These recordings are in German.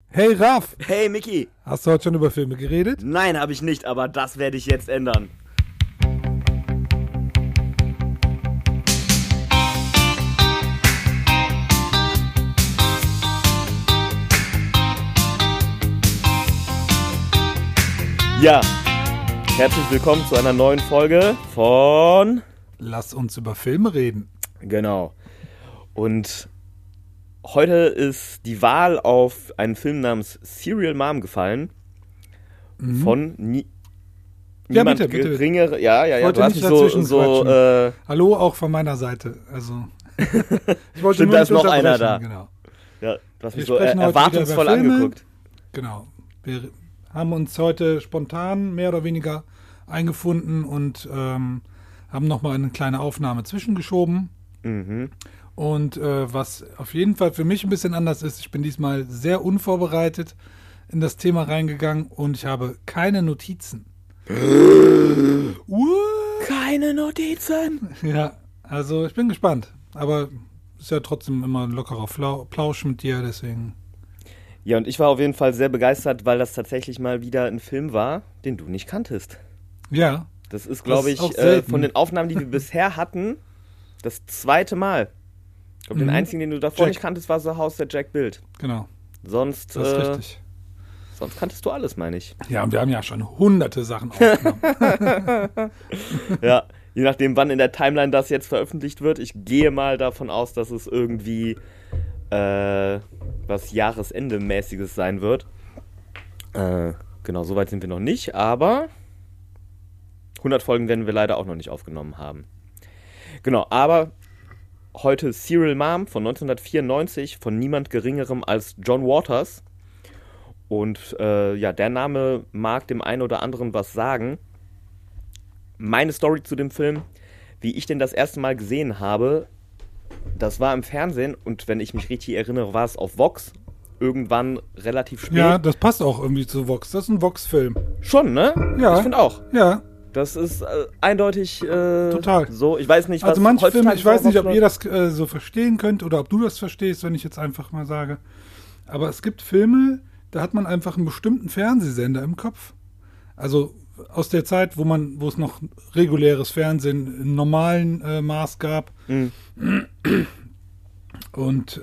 Hey Raf, Hey Micky! hast du heute schon über Filme geredet? Nein, habe ich nicht, aber das werde ich jetzt ändern. Ja, herzlich willkommen zu einer neuen Folge von... Lass uns über Filme reden. Genau. Und heute ist die Wahl auf einen Film namens Serial Mom gefallen. Von Ja, niemand bitte. geringere. Ja, Ich wollte du hast nicht mich dazwischen so quatschen. Hallo, auch von meiner Seite. Also, ich wollte Stimmt, nur da ist nicht noch einer da. unterbrechen, Genau. ja, du hast mich Wir so sprechen heute erwartungsvoll wieder über Filme. angeguckt. Genau. Wir haben uns heute spontan mehr oder weniger eingefunden und haben nochmal eine kleine Aufnahme zwischengeschoben. Mhm. Und was auf jeden Fall für mich ein bisschen anders ist, ich bin diesmal sehr unvorbereitet in das Thema reingegangen und ich habe keine Notizen. Keine Notizen. Ja, also ich bin gespannt. Aber ist ja trotzdem immer ein lockerer Plausch mit dir, deswegen. Ja, und ich war auf jeden Fall sehr begeistert, weil das tatsächlich mal wieder ein Film war, den du nicht kanntest. Ja. Das ist, glaube ist auch ich, selten. von den Aufnahmen, die wir bisher hatten, das zweite Mal. Ich glaube, den einzigen, den du davor Jack. nicht kanntest, war so Haus der Jack Bild. Genau, Sonst, das ist richtig. sonst kanntest du alles, meine ich. Ja, und wir haben ja schon hunderte Sachen aufgenommen. Ja, je nachdem, wann in der Timeline das jetzt veröffentlicht wird. Ich gehe mal davon aus, dass es irgendwie was Jahresende-mäßiges sein wird. Genau, soweit sind wir noch nicht, aber 100 Folgen werden wir leider auch noch nicht aufgenommen haben. Genau, aber heute Serial Mom von 1994 von niemand Geringerem als John Waters. Und ja, der Name mag dem einen oder anderen was sagen. Meine Story zu dem Film, wie ich den das erste Mal gesehen habe, das war im Fernsehen und wenn ich mich richtig erinnere, war es auf Vox. Irgendwann relativ spät. Ja, das passt auch irgendwie zu Vox. Das ist ein Vox-Film. Schon, ne? Ja. Ich finde auch. Ja, Das ist eindeutig Total. so. Ich weiß nicht, was also manche Filme, heutzutage ich weiß nicht, ob läuft. ihr das so verstehen könnt oder ob du das verstehst, wenn ich jetzt einfach mal sage. Aber es gibt Filme, da hat man einfach einen bestimmten Fernsehsender im Kopf. Also aus der Zeit, wo es noch reguläres Fernsehen im normalen Maß gab. Mhm. Und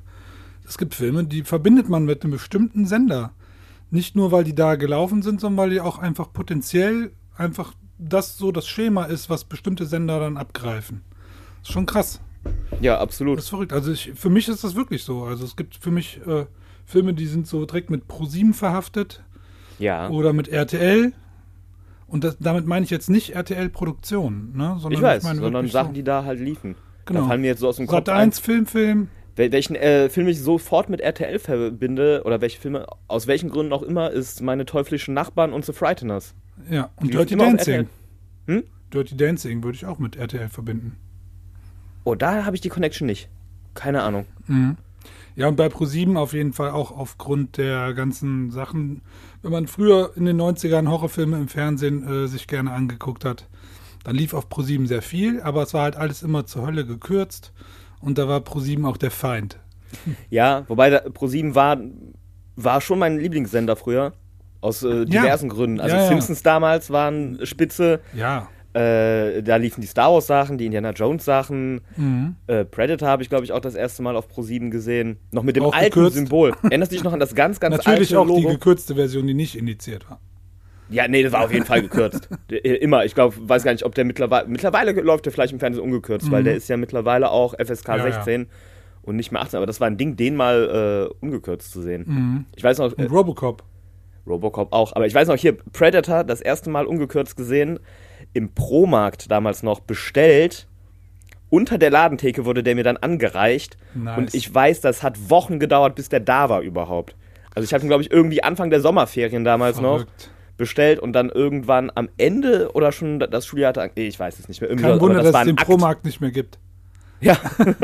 es gibt Filme, die verbindet man mit einem bestimmten Sender. Nicht nur, weil die da gelaufen sind, sondern weil die auch einfach potenziell einfach das Schema ist, was bestimmte Sender dann abgreifen. Das ist schon krass. Ja, absolut. Das ist verrückt. Also für mich ist das wirklich so. Also es gibt für mich Filme, die sind so direkt mit ProSieben verhaftet Ja. oder mit RTL. Und damit meine ich jetzt nicht RTL-Produktion, ne? Sondern Ich weiß, meine sondern wirklich Sachen, die da halt liefen. Genau. Da fallen mir jetzt so aus dem Kopf Sat.1 Filmfilm. welchen Film ich sofort mit RTL verbinde, oder welche Filme, aus welchen Gründen auch immer, ist Meine teuflischen Nachbarn und The Frighteners. Ja, und Die Dirty immer auf Dancing. RTL. Hm? Dirty Dancing würde ich auch mit RTL verbinden. Oh, da habe ich die Connection nicht. Keine Ahnung. Mhm. Ja, und bei ProSieben auf jeden Fall auch aufgrund der ganzen Sachen. Wenn man früher in den 90ern Horrorfilme im Fernsehen sich gerne angeguckt hat, dann lief auf ProSieben sehr viel, aber es war halt alles immer zur Hölle gekürzt und da war ProSieben auch der Feind. Ja, wobei ProSieben war schon mein Lieblingssender früher. Aus diversen Gründen. Also Ja, ja. Simpsons damals waren spitze. Ja. Da liefen die Star Wars Sachen, die Indiana Jones Sachen. Mhm. Predator habe ich, glaube ich, auch das erste Mal auf ProSieben gesehen. Noch mit dem Auch alten gekürzt. Symbol. Erinnerst du dich noch an das ganz Natürlich alte auch die Logo? gekürzte Version, die nicht indiziert war. Ja, nee, das war auf jeden Fall gekürzt. Immer. Ich glaube, weiß gar nicht, ob der mittlerweile läuft der vielleicht im Fernsehen ungekürzt, weil der ist ja mittlerweile auch FSK Ja, 16 und nicht mehr 18. Aber das war ein Ding, den mal ungekürzt zu sehen. Mhm. Ich weiß noch, Und Robocop. Robocop auch. Aber ich weiß noch, hier Predator, das erste Mal ungekürzt gesehen, im Promarkt damals noch bestellt. Unter der Ladentheke wurde der mir dann angereicht. Nice. Und ich weiß, das hat Wochen gedauert, bis der da war überhaupt. Also ich habe ihn, glaube ich, irgendwie Anfang der Sommerferien damals noch Verrückt. bestellt und dann irgendwann am Ende oder schon das Schuljahr hatte. Nee, ich weiß es nicht mehr. Irgendwie Kein so, aber Wunder, dass war es ein den Akt. Promarkt nicht mehr gibt. Ja.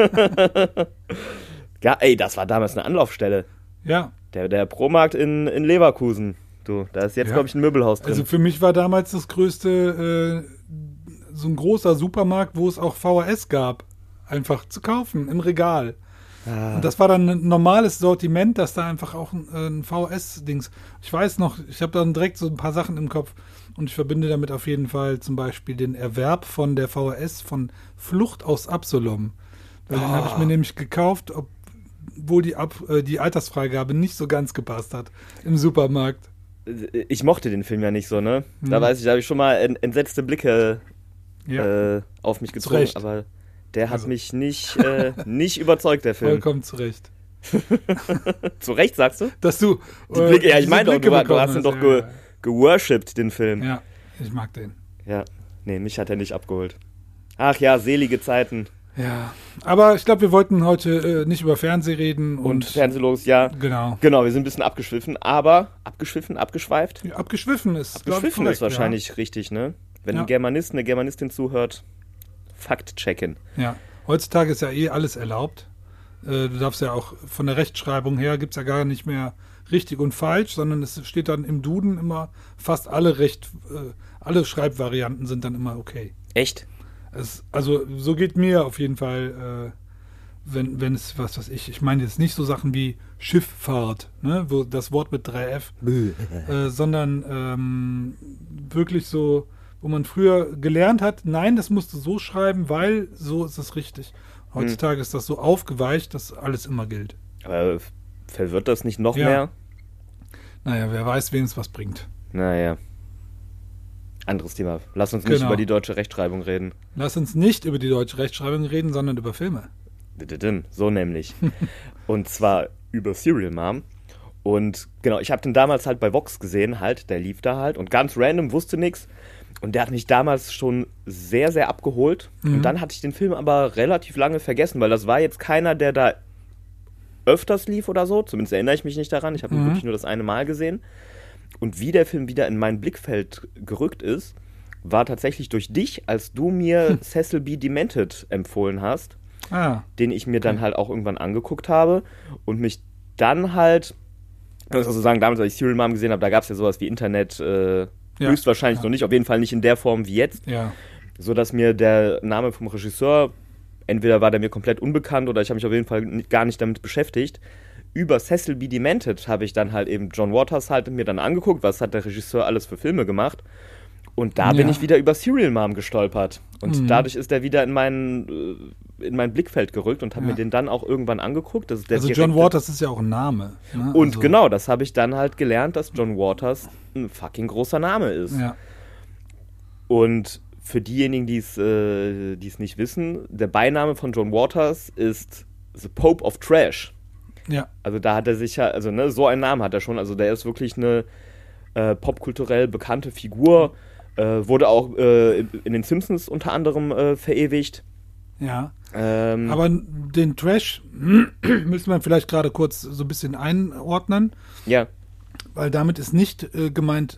Ja, ey, das war damals eine Anlaufstelle. Ja. Der Promarkt in Leverkusen. Du, da ist jetzt, Ja. glaube ich, ein Möbelhaus drin. Also für mich war damals das größte so ein großer Supermarkt, wo es auch VHS gab. Einfach zu kaufen im Regal. Und das war dann ein normales Sortiment, dass da einfach auch ein VHS-Dings. Ich weiß noch, ich habe dann direkt so ein paar Sachen im Kopf und ich verbinde damit auf jeden Fall zum Beispiel den Erwerb von der VHS von Flucht aus Absalom. Den habe ich mir nämlich gekauft, obwohl die Altersfreigabe nicht so ganz gepasst hat im Supermarkt. Ich mochte den Film ja nicht so, ne? Da habe ich schon mal entsetzte Blicke auf mich gezogen, aber der hat mich nicht überzeugt, der Film. Vollkommen zu Recht. Zu Recht, sagst du? Dass du die Blicke, ja, ich meine doch, du hast ihn doch geworshipped, den Film. Ja, ich mag den. Ja, nee, mich hat er nicht abgeholt. Ach ja, selige Zeiten. Ja, aber ich glaube, wir wollten heute nicht über Fernsehen reden. Und Fernsehlos, ja. Genau, wir sind ein bisschen abgeschwiffen, aber abgeschweift? Ja, abgeschwiffen ist wahrscheinlich richtig, ne? Wenn ein Germanist, eine Germanistin zuhört, Fakt checken. Ja, heutzutage ist ja alles erlaubt. Du darfst ja auch von der Rechtschreibung her, gibt es ja gar nicht mehr richtig und falsch, sondern es steht dann im Duden immer, fast alle Schreibvarianten sind dann immer okay. Echt? Also so geht mir auf jeden Fall, wenn es, was weiß ich meine jetzt nicht so Sachen wie Schifffahrt, ne, wo das Wort mit 3F, sondern wirklich so, wo man früher gelernt hat, nein, das musst du so schreiben, weil so ist es richtig. Heutzutage ist das so aufgeweicht, dass alles immer gilt. Aber verwirrt das nicht noch mehr? Naja, wer weiß, wem es was bringt. Naja. Anderes Thema. Lass uns nicht über die deutsche Rechtschreibung reden. Lass uns nicht über die deutsche Rechtschreibung reden, sondern über Filme. So nämlich. Und zwar über Serial Mom. Und genau, ich habe den damals halt bei Vox gesehen, halt, der lief da halt und ganz random, wusste nichts. Und der hat mich damals schon sehr, sehr abgeholt. Und dann hatte ich den Film aber relativ lange vergessen, weil das war jetzt keiner, der da öfters lief oder so. Zumindest erinnere ich mich nicht daran. Ich habe ihn wirklich nur das eine Mal gesehen. Und wie der Film wieder in mein Blickfeld gerückt ist, war tatsächlich durch dich, als du mir Cecil B. Demented empfohlen hast, den ich mir dann halt auch irgendwann angeguckt habe und mich dann halt, ich muss also sagen, damals, als ich Serial Mom gesehen habe, da gab es ja sowas wie Internet, höchstwahrscheinlich noch nicht, auf jeden Fall nicht in der Form wie jetzt, so dass mir der Name vom Regisseur, entweder war der mir komplett unbekannt oder ich habe mich auf jeden Fall gar nicht damit beschäftigt. Über Cecil B. Demented habe ich dann halt eben John Waters halt mir dann angeguckt, was hat der Regisseur alles für Filme gemacht. Und da bin ich wieder über Serial Mom gestolpert. Und dadurch ist er wieder in mein Blickfeld gerückt und habe mir den dann auch irgendwann angeguckt. Das ist also John Waters ist ja auch ein Name. Ne? Und also genau, das habe ich dann halt gelernt, dass John Waters ein fucking großer Name ist. Ja. Und für diejenigen, die es nicht wissen, der Beiname von John Waters ist The Pope of Trash. Ja. Also da hat er sich ja, also ne, so einen Namen hat er schon, also der ist wirklich eine popkulturell bekannte Figur, wurde auch in den Simpsons unter anderem verewigt. Ja, aber den Trash müsste man vielleicht gerade kurz so ein bisschen einordnen. Ja. Weil damit ist nicht gemeint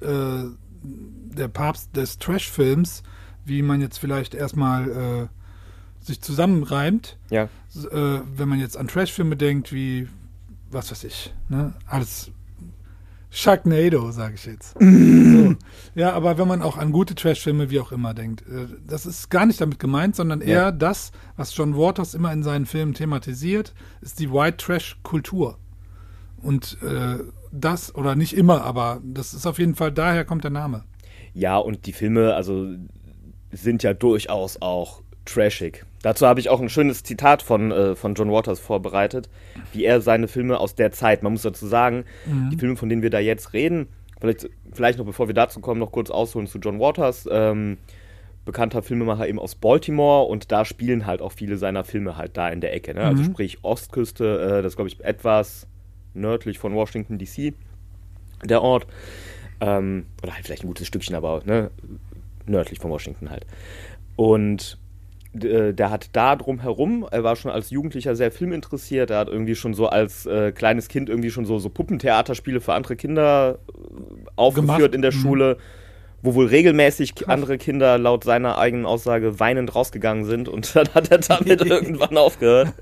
der Papst des Trash-Films, wie man jetzt vielleicht erstmal sich zusammenreimt. Ja. Wenn man jetzt an Trash-Filme denkt, wie, was weiß ich, ne, alles Sharknado, sage ich jetzt. So. Ja, aber wenn man auch an gute Trash-Filme, wie auch immer, denkt, das ist gar nicht damit gemeint, sondern eher das, was John Waters immer in seinen Filmen thematisiert, ist die White Trash-Kultur. Und das, oder nicht immer, aber das ist auf jeden Fall, daher kommt der Name. Ja, und die Filme, also sind ja durchaus auch trashig. Dazu habe ich auch ein schönes Zitat von John Waters vorbereitet, wie er seine Filme aus der Zeit, man muss dazu sagen, die Filme, von denen wir da jetzt reden, vielleicht noch bevor wir dazu kommen, noch kurz ausholen zu John Waters, bekannter Filmemacher eben aus Baltimore, und da spielen halt auch viele seiner Filme halt da in der Ecke, ne? Also sprich Ostküste, das glaube ich etwas nördlich von Washington D.C., der Ort, oder halt vielleicht ein gutes Stückchen, aber ne, nördlich von Washington halt. Und der hat da drumherum, er war schon als Jugendlicher sehr filminteressiert, er hat irgendwie schon so als kleines Kind irgendwie schon so Puppentheaterspiele für andere Kinder aufgeführt in der Schule, wo wohl regelmäßig andere Kinder laut seiner eigenen Aussage weinend rausgegangen sind, und dann hat er damit irgendwann aufgehört.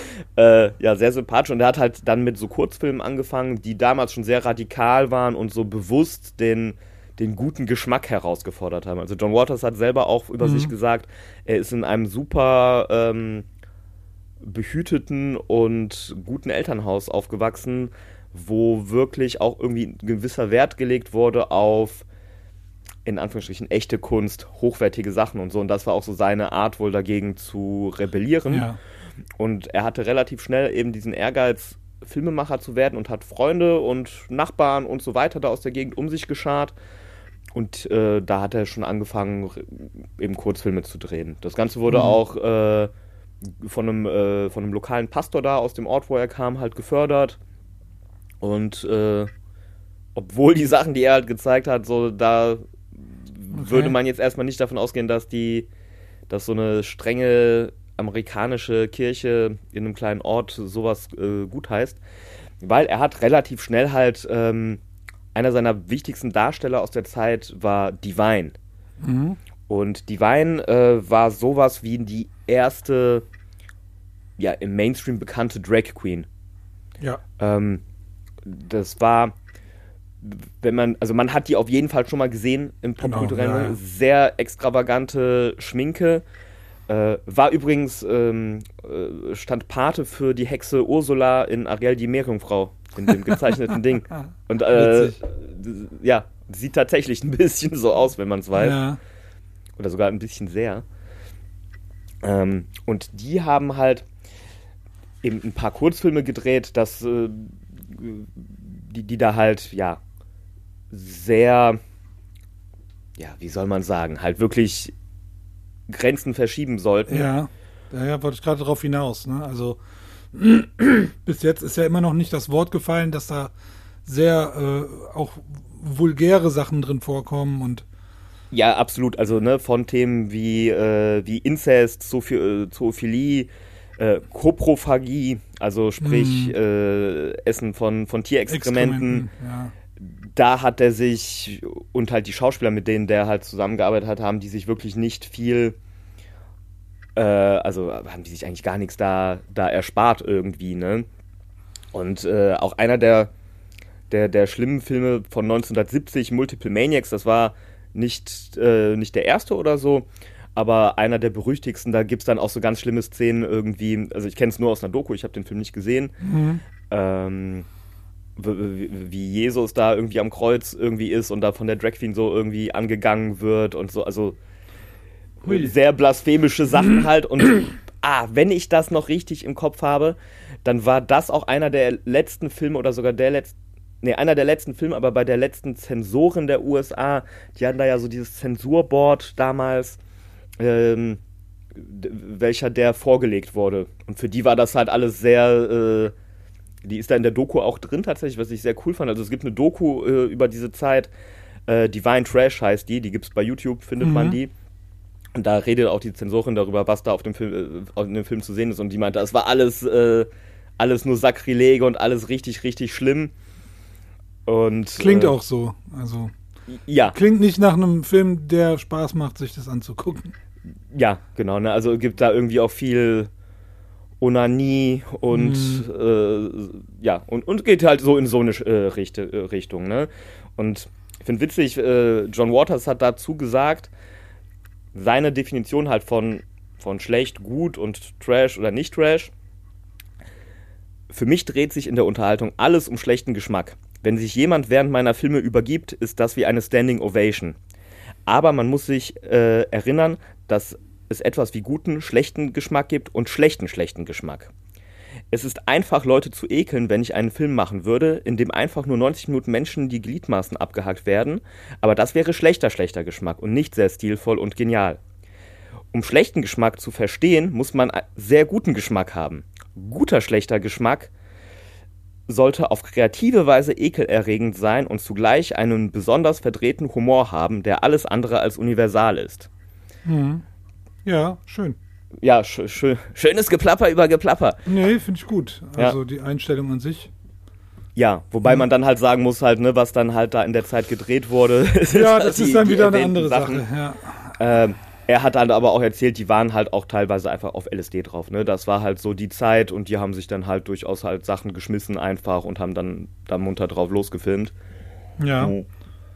Ja, sehr sympathisch, und er hat halt dann mit so Kurzfilmen angefangen, die damals schon sehr radikal waren und so bewusst den guten Geschmack herausgefordert haben. Also John Waters hat selber auch über sich gesagt, er ist in einem super behüteten und guten Elternhaus aufgewachsen, wo wirklich auch irgendwie ein gewisser Wert gelegt wurde auf, in Anführungsstrichen, echte Kunst, hochwertige Sachen und so. Und das war auch so seine Art, wohl dagegen zu rebellieren. Ja. Und er hatte relativ schnell eben diesen Ehrgeiz, Filmemacher zu werden und hat Freunde und Nachbarn und so weiter da aus der Gegend um sich geschart. Und da hat er schon angefangen, eben Kurzfilme zu drehen. Das Ganze wurde auch von einem lokalen Pastor da aus dem Ort, wo er kam, halt gefördert. Und obwohl die Sachen, die er halt gezeigt hat, so da würde man jetzt erstmal nicht davon ausgehen, dass so eine strenge amerikanische Kirche in einem kleinen Ort sowas gut heißt. Weil er hat relativ schnell halt einer seiner wichtigsten Darsteller aus der Zeit war Divine. Mhm. Und Divine war sowas wie die erste, ja, im Mainstream bekannte Drag Queen. Ja. Das war, man hat die auf jeden Fall schon mal gesehen im popkulturellen, Genau, ja. sehr extravagante Schminke. War übrigens, stand Pate für die Hexe Ursula in Ariel die Meerjungfrau, in dem gezeichneten Ding. Und ja, sieht tatsächlich ein bisschen so aus, wenn man es weiß. Ja. Oder sogar ein bisschen sehr. Und die haben halt eben ein paar Kurzfilme gedreht, die da halt, ja, sehr, ja, wie soll man sagen, halt wirklich Grenzen verschieben sollten. Ja, daher wollte ich gerade darauf hinaus. Ne? Also bis jetzt ist ja immer noch nicht das Wort gefallen, dass da sehr auch vulgäre Sachen drin vorkommen und Ja, absolut. Also ne, von Themen wie Inzest, Zoophilie, Koprophagie, also sprich Essen von Tierexkrementen. Ja. Da hat er sich, und halt die Schauspieler, mit denen der halt zusammengearbeitet hat, haben die sich wirklich nicht viel, also haben die sich eigentlich gar nichts da erspart irgendwie, ne? Und auch einer der schlimmen Filme von 1970, Multiple Maniacs, das war nicht der erste oder so, aber einer der berüchtigsten. Da gibt es dann auch so ganz schlimme Szenen irgendwie, also ich kenne es nur aus einer Doku, ich habe den Film nicht gesehen, wie Jesus da irgendwie am Kreuz irgendwie ist und da von der Drag Queen so irgendwie angegangen wird und so, also sehr blasphemische Sachen halt. Und wenn ich das noch richtig im Kopf habe, dann war das auch einer der letzten Filme oder sogar einer der letzten Filme, aber bei der letzten Zensorin der USA, die hatten da ja so dieses Zensurboard damals, welcher der vorgelegt wurde. Und für die war das halt alles sehr, die ist da in der Doku auch drin tatsächlich, was ich sehr cool fand. Also es gibt eine Doku über diese Zeit, Divine Trash heißt die gibt's bei YouTube, findet man die. Und da redet auch die Zensorin darüber, was da auf dem Film, in dem Film zu sehen ist. Und die meinte, das war alles nur Sakrilege und alles richtig, richtig schlimm. Und, klingt auch so. Also ja. Klingt nicht nach einem Film, der Spaß macht, sich das anzugucken. Ja, genau. Ne? Also gibt da irgendwie auch viel Onanie und ja, und geht halt so in so eine Richtung. Ne? Und ich finde witzig, John Waters hat dazu gesagt, seine Definition halt von schlecht, gut und Trash oder nicht Trash. Für mich dreht sich in der Unterhaltung alles um schlechten Geschmack. Wenn sich jemand während meiner Filme übergibt, ist das wie eine Standing Ovation. Aber man muss sich erinnern, dass es etwas wie guten, schlechten Geschmack gibt und schlechten Geschmack. Es ist einfach, Leute zu ekeln, wenn ich einen Film machen würde, in dem einfach nur 90 Minuten Menschen die Gliedmaßen abgehackt werden, aber das wäre schlechter Geschmack und nicht sehr stilvoll und genial. Um schlechten Geschmack zu verstehen, muss man sehr guten Geschmack haben. Guter, schlechter Geschmack sollte auf kreative Weise ekelerregend sein und zugleich einen besonders verdrehten Humor haben, der alles andere als universal ist. Ja, schön. Ja, schönes Geplapper über Geplapper. Nee, finde ich gut. Also die Einstellung an sich. Ja, wobei man dann halt sagen muss, halt, ne, was dann halt da in der Zeit gedreht wurde. Ja, das ist dann wieder eine andere Sache. Ja. Er hat dann aber auch erzählt, die waren halt auch teilweise einfach auf LSD drauf, ne? Das war halt so die Zeit und die haben sich dann halt durchaus halt Sachen geschmissen einfach und haben dann da munter drauf losgefilmt. Ja.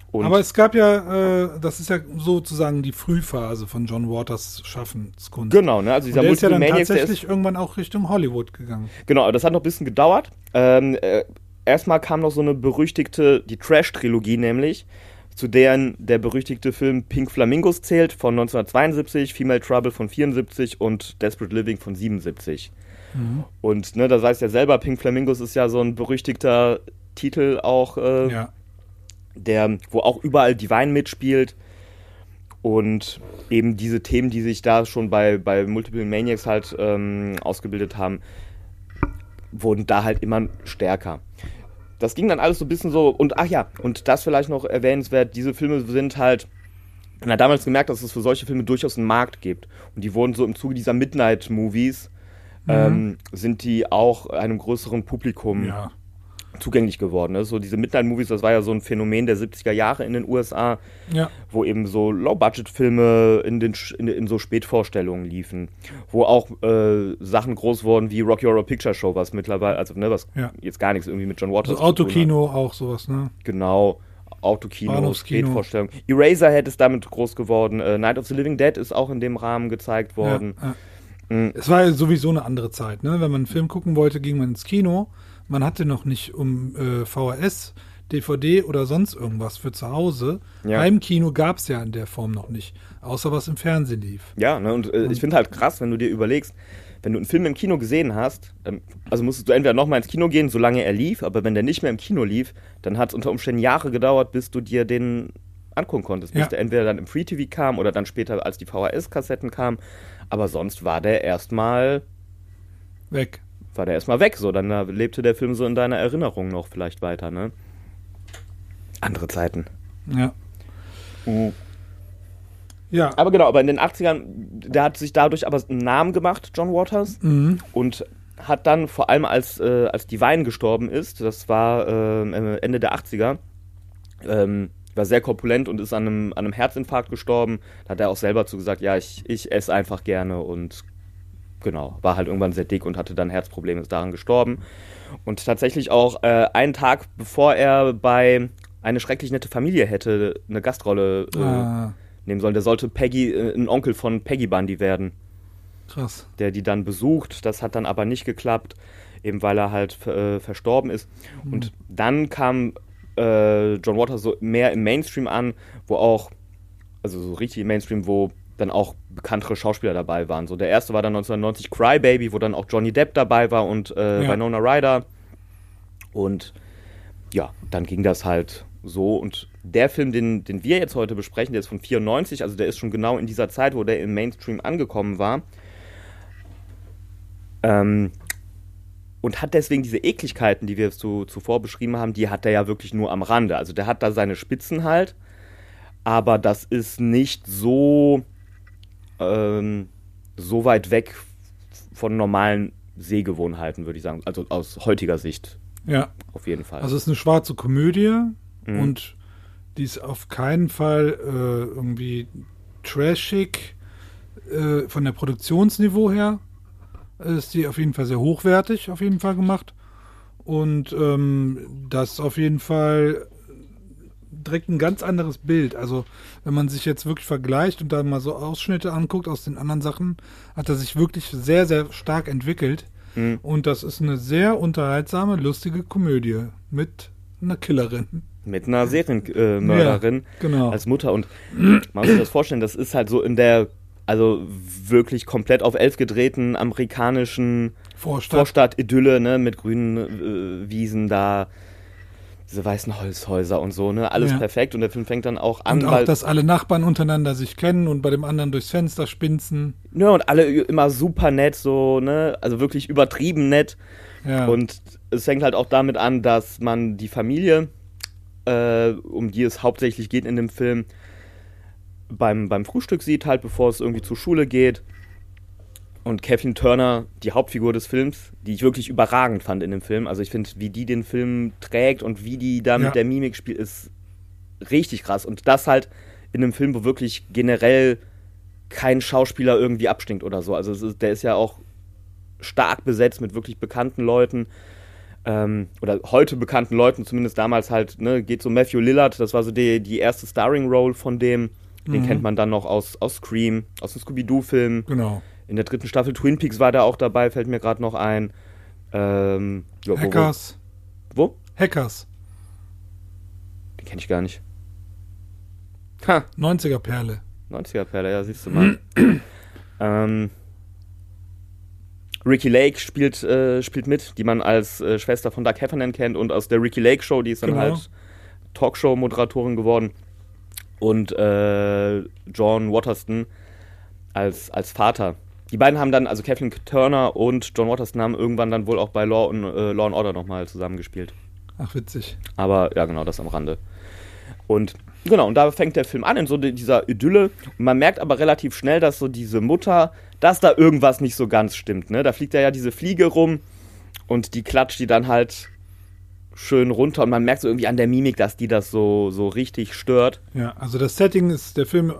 Und aber es gab ja, das ist ja sozusagen die Frühphase von John Waters Schaffenskunst. genau, ne? Also dieser Und der ist ja dann Multiple Maniacs, der tatsächlich irgendwann auch Richtung Hollywood gegangen. Genau, aber das hat noch ein bisschen gedauert. Erstmal kam noch so eine berüchtigte, die Trash-Trilogie nämlich, zu deren der berüchtigte Film Pink Flamingos zählt von 1972, Female Trouble von 74 und Desperate Living von 77. Mhm. Und ne, das heißt ja selber, Pink Flamingos ist ja so ein berüchtigter Titel auch, Ja. wo auch überall Divine mitspielt. Und eben diese Themen, die sich da schon bei Multiple Maniacs halt ausgebildet haben, wurden da halt immer stärker. Das ging dann alles so ein bisschen so, und ach ja, und das vielleicht noch erwähnenswert, diese Filme sind halt, man hat damals gemerkt, dass es für solche Filme durchaus einen Markt gibt. Und die wurden so im Zuge dieser Midnight-Movies, sind die auch einem größeren Publikum Ja. zugänglich geworden. Ne? So diese Midnight-Movies, das war ja so ein Phänomen der 70er Jahre in den USA, Ja. wo eben so Low-Budget-Filme in so Spätvorstellungen liefen, wo auch Sachen groß wurden wie Rocky Horror Picture Show, was mittlerweile, also ne, was Ja. jetzt gar nichts irgendwie mit John Waters Also Autokino auch sowas, ne? Genau, Autokino, Bahnhofskino. Spätvorstellung. Eraserhead ist damit groß geworden. Night of the Living Dead ist auch in dem Rahmen gezeigt worden. Ja. Es war ja sowieso eine andere Zeit, ne? Wenn man einen Film gucken wollte, ging man ins Kino. Man hatte noch nicht VHS, DVD oder sonst irgendwas für zu Hause. Ja. Heimkino gab es ja in der Form noch nicht, außer was im Fernsehen lief. Ja, ne, und ich finde halt krass, wenn du dir überlegst, wenn du einen Film im Kino gesehen hast, also musstest du entweder nochmal ins Kino gehen, solange er lief, aber wenn der nicht mehr im Kino lief, dann hat es unter Umständen Jahre gedauert, bis du dir den angucken konntest. Bis Ja. der entweder dann im Free-TV kam oder dann später, als die VHS-Kassetten kamen. Aber sonst war der erstmal Weg. weg. So, dann lebte der Film so in deiner Erinnerung noch vielleicht weiter, ne? Andere Zeiten. Ja. Ja. Aber genau, aber in den 80ern, der hat sich dadurch aber einen Namen gemacht, John Waters, und hat dann vor allem als Divine gestorben ist, das war Ende der 80er, war sehr korpulent und ist an einem Herzinfarkt gestorben. Da hat er auch selber zu gesagt, ja, ich esse einfach gerne und genau, war halt irgendwann sehr dick und hatte dann Herzprobleme, ist daran gestorben. Und tatsächlich auch einen Tag bevor er bei Eine schrecklich nette Familie hätte eine Gastrolle nehmen sollen. Der sollte ein Onkel von Peggy Bundy werden, Krass. der die dann besucht. Das hat dann aber nicht geklappt, eben weil er halt verstorben ist. Und dann kam John Waters so mehr im Mainstream an, wo auch, also so richtig im Mainstream, wo dann auch bekanntere Schauspieler dabei waren. So der erste war dann 1990 Crybaby, wo dann auch Johnny Depp dabei war und Winona Ryder. Und ja, dann ging das halt so. Und der Film, den wir jetzt heute besprechen, der ist von 94, also der ist schon genau in dieser Zeit, wo der im Mainstream angekommen war. Und hat deswegen diese Ekligkeiten, die wir zuvor beschrieben haben, die hat er ja wirklich nur am Rande. Also der hat da seine Spitzen halt, aber das ist nicht so weit weg von normalen Sehgewohnheiten, würde ich sagen. Also aus heutiger Sicht Ja. auf jeden Fall. Also es ist eine schwarze Komödie und die ist auf keinen Fall irgendwie trashig von der Produktionsniveau her. Ist die auf jeden Fall sehr hochwertig auf jeden Fall gemacht und das ist auf jeden Fall direkt ein ganz anderes Bild. Also wenn man sich jetzt wirklich vergleicht und da mal so Ausschnitte anguckt aus den anderen Sachen, hat er sich wirklich sehr, sehr stark entwickelt. Und das ist eine sehr unterhaltsame, lustige Komödie mit einer Killerin. Mit einer Serienmörderin genau. als Mutter. Und man muss sich das vorstellen, das ist halt so in der, also wirklich komplett auf 11 gedrehten amerikanischen Vorstadt-Idylle, ne, mit grünen Wiesen da, diese weißen Holzhäuser und so, ne, alles perfekt. Und der Film fängt dann auch an. Und auch, dass alle Nachbarn untereinander sich kennen und bei dem anderen durchs Fenster spinzen. Ja, und alle immer super nett, so, ne, also wirklich übertrieben nett. Ja. Und es fängt halt auch damit an, dass man die Familie, um die es hauptsächlich geht in dem Film, beim Frühstück sieht, halt bevor es irgendwie zur Schule geht. Und Kathleen Turner, die Hauptfigur des Films, die ich wirklich überragend fand in dem Film. Also ich finde, wie die den Film trägt und wie die da mit der Mimik spielt, ist richtig krass. Und das halt in einem Film, wo wirklich generell kein Schauspieler irgendwie abstinkt oder so. Also der ist ja auch stark besetzt mit wirklich bekannten Leuten. oder heute bekannten Leuten, zumindest damals halt, ne, geht so Matthew Lillard, das war so die erste Starring-Role von dem. Den kennt man dann noch aus Scream, aus dem Scooby-Doo-Film. Genau. In der 3. Staffel Twin Peaks war der auch dabei, fällt mir gerade noch ein. Hackers. Wo? Hackers. Den kenne ich gar nicht. 90er-Perle. 90er-Perle, ja, siehst du mal. Ricky Lake spielt mit, die man als Schwester von Doug Heffernan kennt und aus der Ricky Lake Show, die ist dann halt Talkshow-Moderatorin geworden. Und John Waterston als Vater. Die beiden haben dann, also Kathleen Turner und John Waterston haben irgendwann dann wohl auch bei Law and Order nochmal zusammengespielt. Ach, witzig. Aber ja, genau, das am Rande. Und genau, und da fängt der Film an in so dieser Idylle. Und man merkt aber relativ schnell, dass so diese Mutter, dass da irgendwas nicht so ganz stimmt. Ne? Da fliegt ja diese Fliege rum und die klatscht die dann halt schön runter. Und man merkt so irgendwie an der Mimik, dass die das so richtig stört. Ja, also das Setting ist, der Film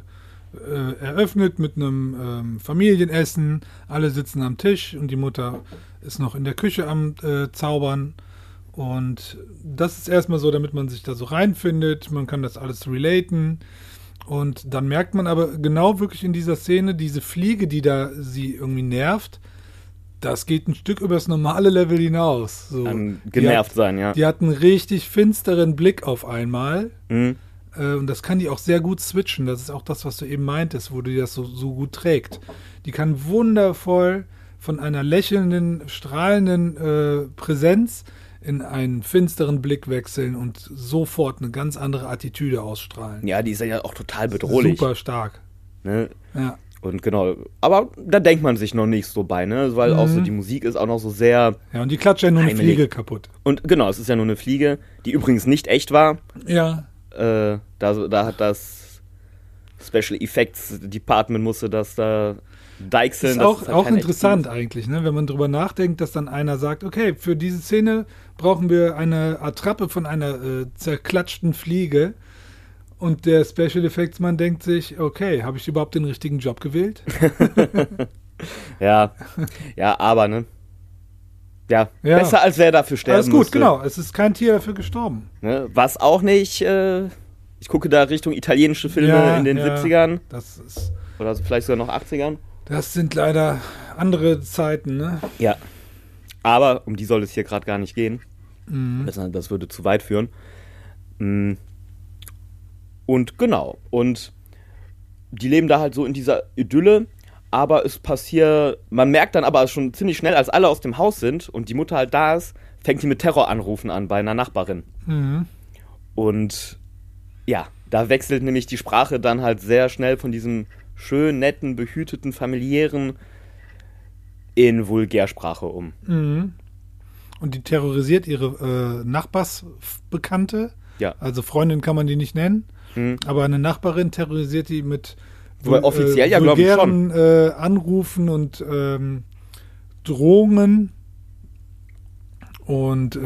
eröffnet mit einem Familienessen. Alle sitzen am Tisch und die Mutter ist noch in der Küche am Zaubern. Und das ist erstmal so, damit man sich da so reinfindet. Man kann das alles relaten. Und dann merkt man aber genau wirklich in dieser Szene, diese Fliege, die da sie irgendwie nervt, das geht ein Stück über das normale Level hinaus. So. Genervt sein, ja. Die hat einen richtig finsteren Blick auf einmal. Mhm. Und das kann die auch sehr gut switchen. Das ist auch das, was du eben meintest, wo die das so gut trägt. Die kann wundervoll von einer lächelnden, strahlenden Präsenz in einen finsteren Blick wechseln und sofort eine ganz andere Attitüde ausstrahlen. Ja, die ist ja auch total bedrohlich. Super stark. Ne? Ja. Und genau, aber da denkt man sich noch nicht so bei, ne? Weil auch so die Musik ist auch noch so sehr. Ja, und die klatscht ja nur eine heimelig. Fliege kaputt. Und genau, es ist ja nur eine Fliege, die übrigens nicht echt war. Ja. Da hat das Special Effects Department musste das da deichseln. Das ist halt auch kein interessant eigentlich, ne? Wenn man drüber nachdenkt, dass dann einer sagt, okay, für diese Szene brauchen wir eine Attrappe von einer zerklatschten Fliege. Und der Special Effects Mann denkt sich, okay, habe ich überhaupt den richtigen Job gewählt? Ja, aber ne? Ja, besser als wer dafür sterben Alles gut, musste. genau. Es ist kein Tier dafür gestorben. Ne? Was auch nicht, ich gucke da Richtung italienische Filme in den 70ern. Das ist, oder vielleicht sogar noch 80ern. Das sind leider andere Zeiten, ne? Ja. Aber um die soll es hier gerade gar nicht gehen. Mhm. Das würde zu weit führen. Und genau. Und die leben da halt so in dieser Idylle. Aber es passiert, man merkt dann aber schon ziemlich schnell, als alle aus dem Haus sind und die Mutter halt da ist, fängt die mit Terroranrufen an bei einer Nachbarin. Mhm. Und ja, da wechselt nämlich die Sprache dann halt sehr schnell von diesem schön netten, behüteten, familiären in Vulgärsprache um. Mhm. Und die terrorisiert ihre Nachbarsbekannte. Ja. Also Freundin kann man die nicht nennen. Mhm. Aber eine Nachbarin terrorisiert die mit offiziell ja, glaube ich, schon. Anrufen und Drohungen. Und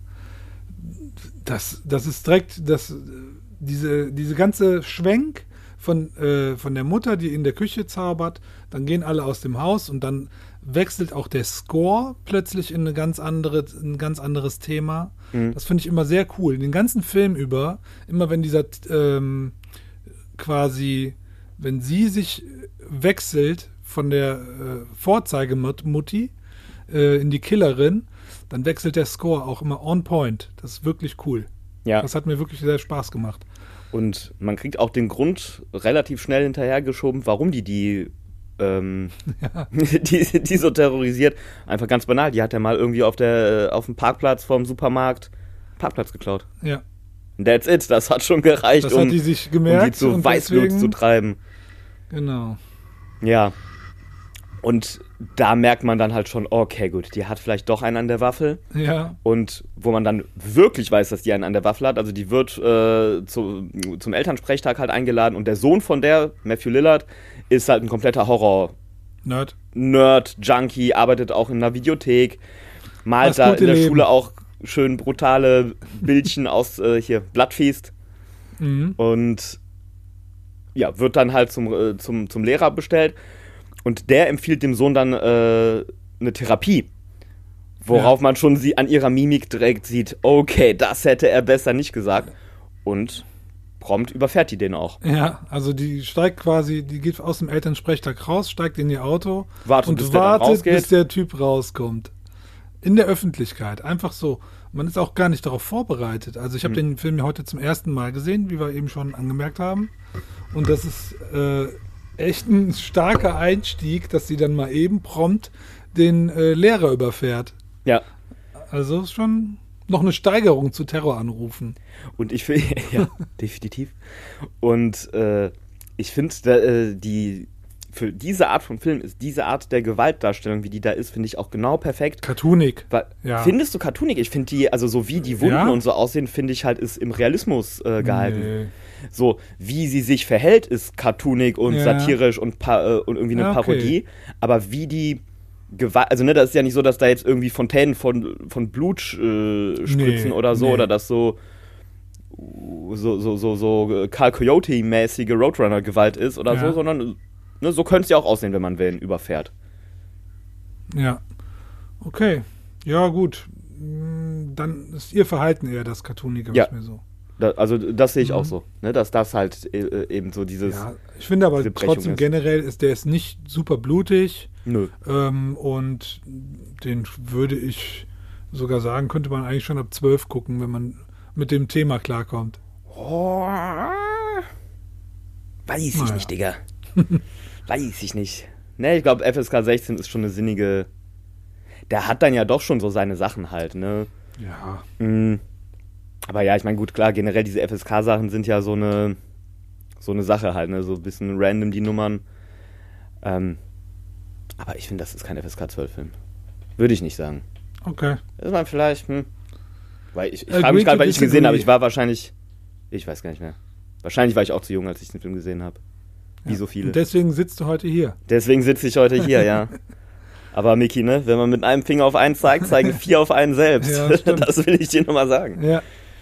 das ist direkt diese ganze Schwenk von der Mutter, die in der Küche zaubert, dann gehen alle aus dem Haus und dann wechselt auch der Score plötzlich in ein ganz anderes Thema. Mhm. Das finde ich immer sehr cool. Den ganzen Film über, immer wenn dieser quasi, wenn sie sich wechselt von der Vorzeigemutti in die Killerin, dann wechselt der Score auch immer on point. Das ist wirklich cool. Ja. Das hat mir wirklich sehr Spaß gemacht. Und man kriegt auch den Grund relativ schnell hinterhergeschoben, warum die so terrorisiert. Einfach ganz banal. Die hat ja mal irgendwie auf dem Parkplatz vorm Supermarkt Parkplatz geklaut. Ja. That's it. Das hat schon gereicht, das hat die sich gemerkt, um die zu Weißblut zu treiben. Genau. Ja. Und da merkt man dann halt schon, okay, gut, die hat vielleicht doch einen an der Waffel. Ja. Und wo man dann wirklich weiß, dass die einen an der Waffel hat, also die wird zum Elternsprechtag halt eingeladen und der Sohn von der, Matthew Lillard, ist halt ein kompletter Nerd, Junkie, arbeitet auch in einer Videothek, malt da in der Schule auch schön brutale Bildchen aus Bloodfeast. Mhm. Und ja, wird dann halt zum Lehrer bestellt. Und der empfiehlt dem Sohn dann eine Therapie, worauf man schon sie an ihrer Mimik direkt sieht, okay, das hätte er besser nicht gesagt. Und prompt überfährt die den auch. Ja, also die steigt quasi, die geht aus dem Elternsprechtag raus, steigt in ihr Auto Wartet, und wartet, bis der Typ rauskommt. In der Öffentlichkeit, einfach so. Man ist auch gar nicht darauf vorbereitet. Also ich habe den Film heute zum ersten Mal gesehen, wie wir eben schon angemerkt haben. Und das ist echt ein starker Einstieg, dass sie dann mal eben prompt den Lehrer überfährt. Ja. Also ist schon noch eine Steigerung zu Terroranrufen. Und ich finde, ja, definitiv. Und ich finde, für diese Art von Film ist diese Art der Gewaltdarstellung, wie die da ist, finde ich auch genau perfekt. Cartoonig. Ja. Findest du cartoonig? Ich finde die, also so wie die Wunden und so aussehen, finde ich halt, ist im Realismus gehalten. Nee. So, wie sie sich verhält, ist cartoonig und satirisch und irgendwie eine Parodie. Aber wie die Gewalt, also ne, das ist ja nicht so, dass da jetzt irgendwie Fontänen von Blut spritzen oder so, oder dass so Carl Coyote-mäßige Roadrunner-Gewalt ist oder so, sondern ne, so könnte es ja auch aussehen, wenn man wen überfährt. Ja. Okay. Ja, gut. Dann ist ihr Verhalten eher das Cartoonige, was mir so. Das sehe ich auch so, ne, dass das halt eben so dieses. Ja, ich finde aber trotzdem generell der ist nicht super blutig. Nö. Und den würde ich sogar sagen, könnte man eigentlich schon ab 12 gucken, wenn man mit dem Thema klarkommt. Oh, weiß ich nicht, Digga. Weiß ich nicht. Ne, ich glaube, FSK 16 ist schon eine sinnige. Der hat dann ja doch schon so seine Sachen halt, ne? Ja. Aber ja, ich meine, gut, klar, generell diese FSK-Sachen sind ja so eine Sache halt, ne? So ein bisschen random, die Nummern. Aber ich finde, das ist kein FSK 12-Film. Würde ich nicht sagen. Okay. Ist man vielleicht, Weil ich frage mich gerade, weil ich ihn gesehen habe. Ich war wahrscheinlich, ich weiß gar nicht mehr. Wahrscheinlich war ich auch zu jung, als ich den Film gesehen habe. Wie so viele. Und deswegen sitzt du heute hier. Deswegen sitze ich heute hier, ja. Aber Miki, ne, wenn man mit einem Finger auf einen zeigt, zeigen 4 auf einen selbst. Ja, das will ich dir nochmal sagen. Ja.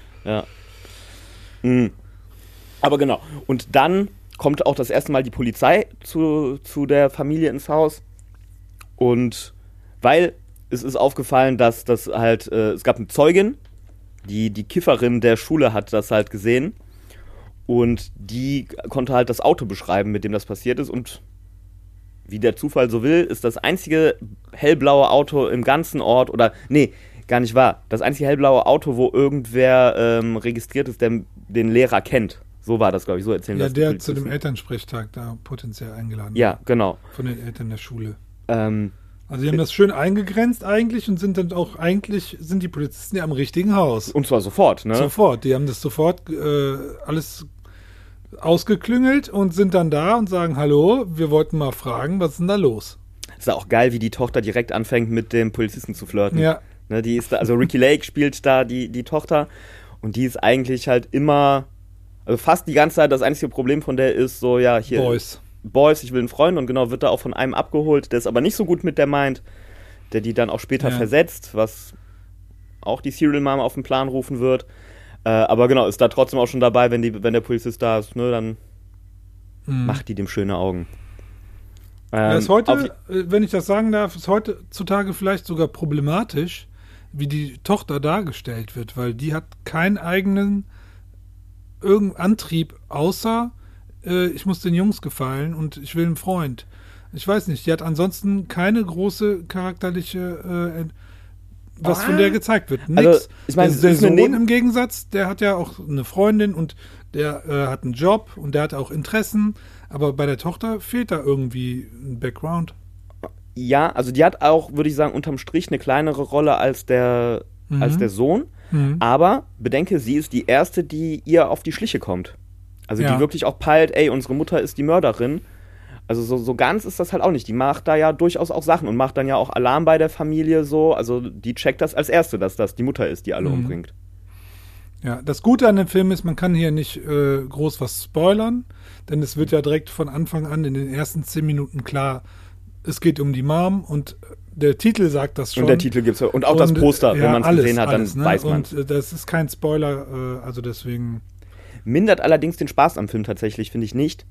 Aber genau. Und dann kommt auch das erste Mal die Polizei zu der Familie ins Haus. Und weil es ist aufgefallen, dass das halt, es gab eine Zeugin, die Kifferin der Schule hat das halt gesehen. Und die konnte halt das Auto beschreiben, mit dem das passiert ist. Und wie der Zufall so will, ist das einzige hellblaue Auto im ganzen Ort, oder, nee, gar nicht wahr. Das einzige hellblaue Auto, wo irgendwer registriert ist, der den Lehrer kennt. So war das, glaube ich, so erzählen das. Ja, der zu dem Elternsprechtag da potenziell eingeladen wird. Ja, genau. Von den Eltern der Schule. Also die haben das schön eingegrenzt eigentlich und sind dann auch, eigentlich sind die Polizisten ja am richtigen Haus. Und zwar sofort, ne? Sofort, die haben das sofort alles ausgeklüngelt und sind dann da und sagen, hallo, wir wollten mal fragen, was ist denn da los? Ist ja auch geil, wie die Tochter direkt anfängt, mit dem Polizisten zu flirten. Ja. Ne, die ist da, also Ricki Lake spielt da die Tochter und die ist eigentlich halt immer, also fast die ganze Zeit, das einzige Problem von der ist so, ja, hier. Boys, ich will einen Freund, und genau, wird da auch von einem abgeholt, der es aber nicht so gut mit der meint, der die dann auch später versetzt, was auch die Serial Mom auf den Plan rufen wird. Aber genau, ist da trotzdem auch schon dabei, wenn der Polizist da ist, ne, dann macht die dem schöne Augen. Ist heute, wenn ich das sagen darf, ist heutzutage vielleicht sogar problematisch, wie die Tochter dargestellt wird, weil die hat keinen eigenen Antrieb, außer ich muss den Jungs gefallen und ich will einen Freund. Ich weiß nicht, die hat ansonsten keine große charakterliche was von der gezeigt wird. Nix. Also, ich meine, der Sohn im Gegensatz, der hat ja auch eine Freundin und der hat einen Job und der hat auch Interessen, aber bei der Tochter fehlt da irgendwie ein Background. Ja, also die hat auch, würde ich sagen, unterm Strich eine kleinere Rolle als der Sohn, aber bedenke, sie ist die Erste, die ihr auf die Schliche kommt. Also die wirklich auch peilt, ey, unsere Mutter ist die Mörderin. Also so ganz ist das halt auch nicht. Die macht da ja durchaus auch Sachen und macht dann ja auch Alarm bei der Familie so. Also die checkt das als Erste, dass das die Mutter ist, die alle umbringt. Ja, das Gute an dem Film ist, man kann hier nicht groß was spoilern, denn es wird ja direkt von Anfang an in den ersten 10 Minuten klar, es geht um die Mom und der Titel sagt das schon. Und der Titel gibt's ja. Und auch das Poster, wenn man es gesehen hat, dann weiß man es. Und das ist kein Spoiler, also deswegen. Mindert allerdings den Spaß am Film tatsächlich, finde ich nicht.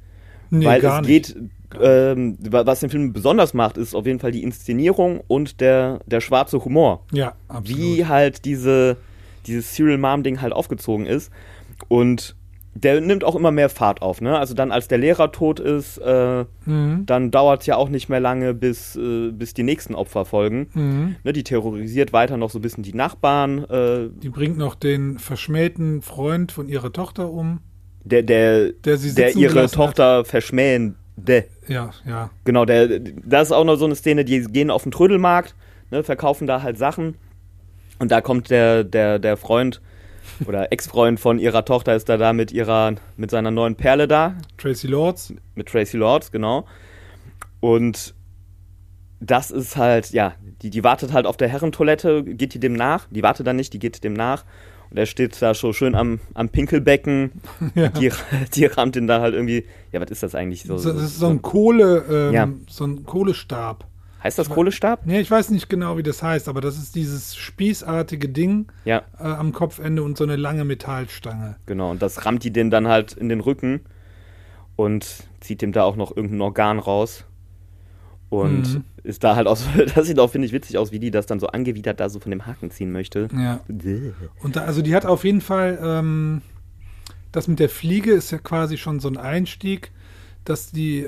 Nee, weil gar es nicht. geht, was den Film besonders macht, ist auf jeden Fall die Inszenierung und der schwarze Humor. Ja, absolut. Wie halt dieses Serial Mom-Ding halt aufgezogen ist. Und der nimmt auch immer mehr Fahrt auf, ne? Also dann, als der Lehrer tot ist, dann dauert es ja auch nicht mehr lange, bis die nächsten Opfer folgen. Ne, die terrorisiert weiter noch so ein bisschen die Nachbarn. Die bringt noch den verschmähten Freund von ihrer Tochter um. Der sie sitzen ihre gelassen Tochter verschmähende. Ja. Genau, das ist auch noch so eine Szene, die gehen auf den Trödelmarkt, ne, verkaufen da halt Sachen. Und da kommt der Freund oder Ex-Freund von ihrer Tochter ist da mit seiner neuen Perle da. Tracy Lords. Mit Tracy Lords, genau. Und das ist halt, ja, die wartet halt auf der Herrentoilette, geht die dem nach. Die wartet dann nicht, die geht dem nach. Und er steht da schon schön am Pinkelbecken. Ja. Die rammt ihn da halt irgendwie. Ja, was ist das eigentlich? Das ist so ein so ein Kohlestab. Heißt das Kohlestab? Nee, ich weiß nicht genau, wie das heißt, aber das ist dieses spießartige Ding am Kopfende und so eine lange Metallstange. Genau, und das rammt die den dann halt in den Rücken und zieht dem da auch noch irgendein Organ raus. Und ist da halt auch so, das sieht auch, finde ich, witzig aus, wie die das dann so angewidert da so von dem Haken ziehen möchte. Ja. Und also die hat auf jeden Fall, das mit der Fliege ist ja quasi schon so ein Einstieg, dass die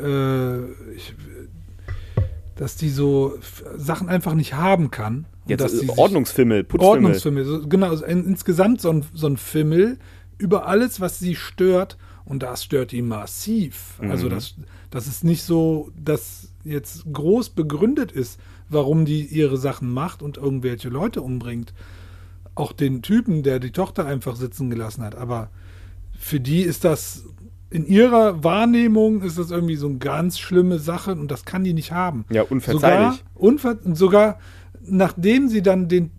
so Sachen einfach nicht haben kann. Und Jetzt dass die Ordnungsfimmel, Putzfimmel. Ordnungsfimmel, genau, insgesamt so ein Fimmel über alles, was sie stört. Und das stört die massiv. Also das ist nicht so, dass jetzt groß begründet ist, warum die ihre Sachen macht und irgendwelche Leute umbringt. Auch den Typen, der die Tochter einfach sitzen gelassen hat. Aber für die ist das, in ihrer Wahrnehmung ist das irgendwie so eine ganz schlimme Sache und das kann die nicht haben. Ja, unverzeihlich. Sogar nachdem sie dann den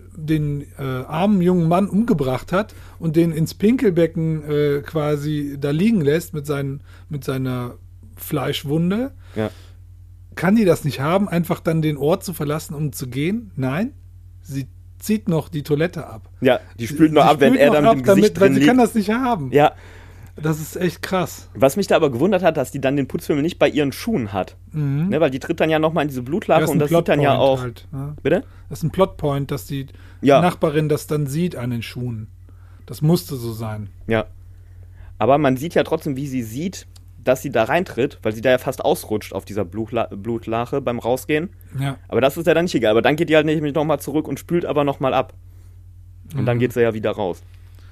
armen jungen Mann umgebracht hat und den ins Pinkelbecken quasi da liegen lässt mit seiner Fleischwunde, kann die das nicht haben, einfach dann den Ort zu verlassen, um zu gehen? Nein, sie zieht noch die Toilette ab. Ja, die spült noch ab, wenn er dann mit dem Gesicht drin weil sie liegt. kann das nicht haben. Ja. Das ist echt krass. Was mich da aber gewundert hat, dass die dann den Putzfimmel nicht bei ihren Schuhen hat. Ne, weil die tritt dann ja nochmal in diese Blutlache und das sieht dann ja auch... Halt, ne? Bitte? Das ist ein Plotpoint, dass die Nachbarin das dann sieht an den Schuhen. Das musste so sein. Ja. Aber man sieht ja trotzdem, wie sie sieht, dass sie da reintritt, weil sie da ja fast ausrutscht auf dieser Blutlache beim Rausgehen. Ja. Aber das ist ja dann nicht egal. Aber dann geht die halt nämlich nochmal zurück und spült aber nochmal ab. Und dann geht sie ja wieder raus.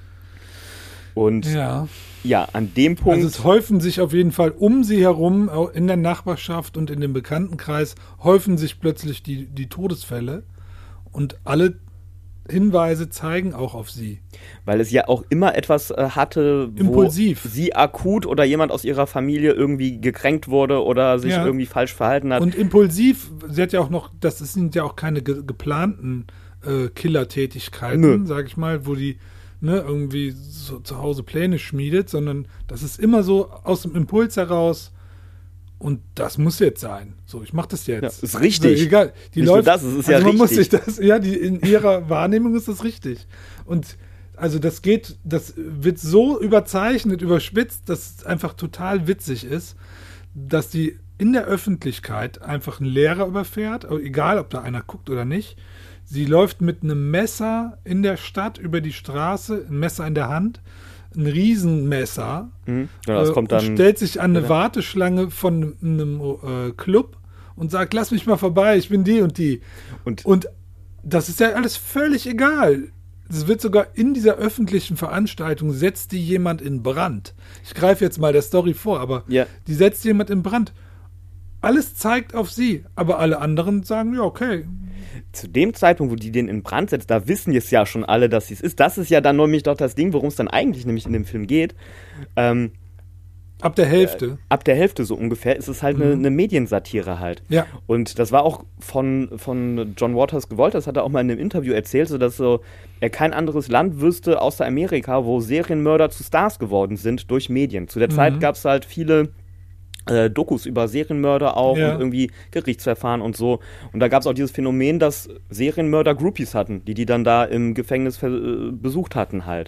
Und ja, an dem Punkt... Also es häufen sich auf jeden Fall um sie herum, in der Nachbarschaft und in dem Bekanntenkreis, häufen sich plötzlich die Todesfälle und alle Hinweise zeigen auch auf sie. Weil es ja auch immer etwas hatte, wo impulsiv sie akut oder jemand aus ihrer Familie irgendwie gekränkt wurde oder sich irgendwie falsch verhalten hat. Und impulsiv, sie hat ja auch noch, sind ja auch keine geplanten Killertätigkeiten, sag ich mal, wo die irgendwie so zu Hause Pläne schmiedet, sondern das ist immer so aus dem Impuls heraus und das muss jetzt sein. So, ich mach das jetzt. Ja, ist richtig. So, egal. Die nicht läuft, nur das, es ist also ja man richtig. muss sich das, in ihrer Wahrnehmung ist das richtig. Und also das wird so überzeichnet, überspitzt, dass es einfach total witzig ist, dass die in der Öffentlichkeit einfach einen Lehrer überfährt, egal ob da einer guckt oder nicht. Sie läuft mit einem Messer in der Stadt über die Straße, ein Messer in der Hand, ein Riesenmesser, das kommt dann, und stellt sich an eine Warteschlange von einem Club und sagt, lass mich mal vorbei, ich bin die und die. Und das ist ja alles völlig egal. Es wird sogar in dieser öffentlichen Veranstaltung, setzt die jemand in Brand. Ich greife jetzt mal der Story vor, aber die setzt jemand in Brand. Alles zeigt auf sie, aber alle anderen sagen, ja, okay. Zu dem Zeitpunkt, wo die den in Brand setzt, da wissen jetzt ja schon alle, dass sie es ist. Das ist ja dann nämlich doch das Ding, worum es dann eigentlich nämlich in dem Film geht. Ab der Hälfte. Ab der Hälfte so ungefähr ist es halt eine Mediensatire halt. Ja. Und das war auch von John Waters gewollt, das hat er auch mal in einem Interview erzählt, sodass er kein anderes Land wüsste außer Amerika, wo Serienmörder zu Stars geworden sind durch Medien. Zu der Zeit gab es halt viele Dokus über Serienmörder auch und irgendwie Gerichtsverfahren und so. Und da gab es auch dieses Phänomen, dass Serienmörder Groupies hatten, die dann da im Gefängnis besucht hatten halt.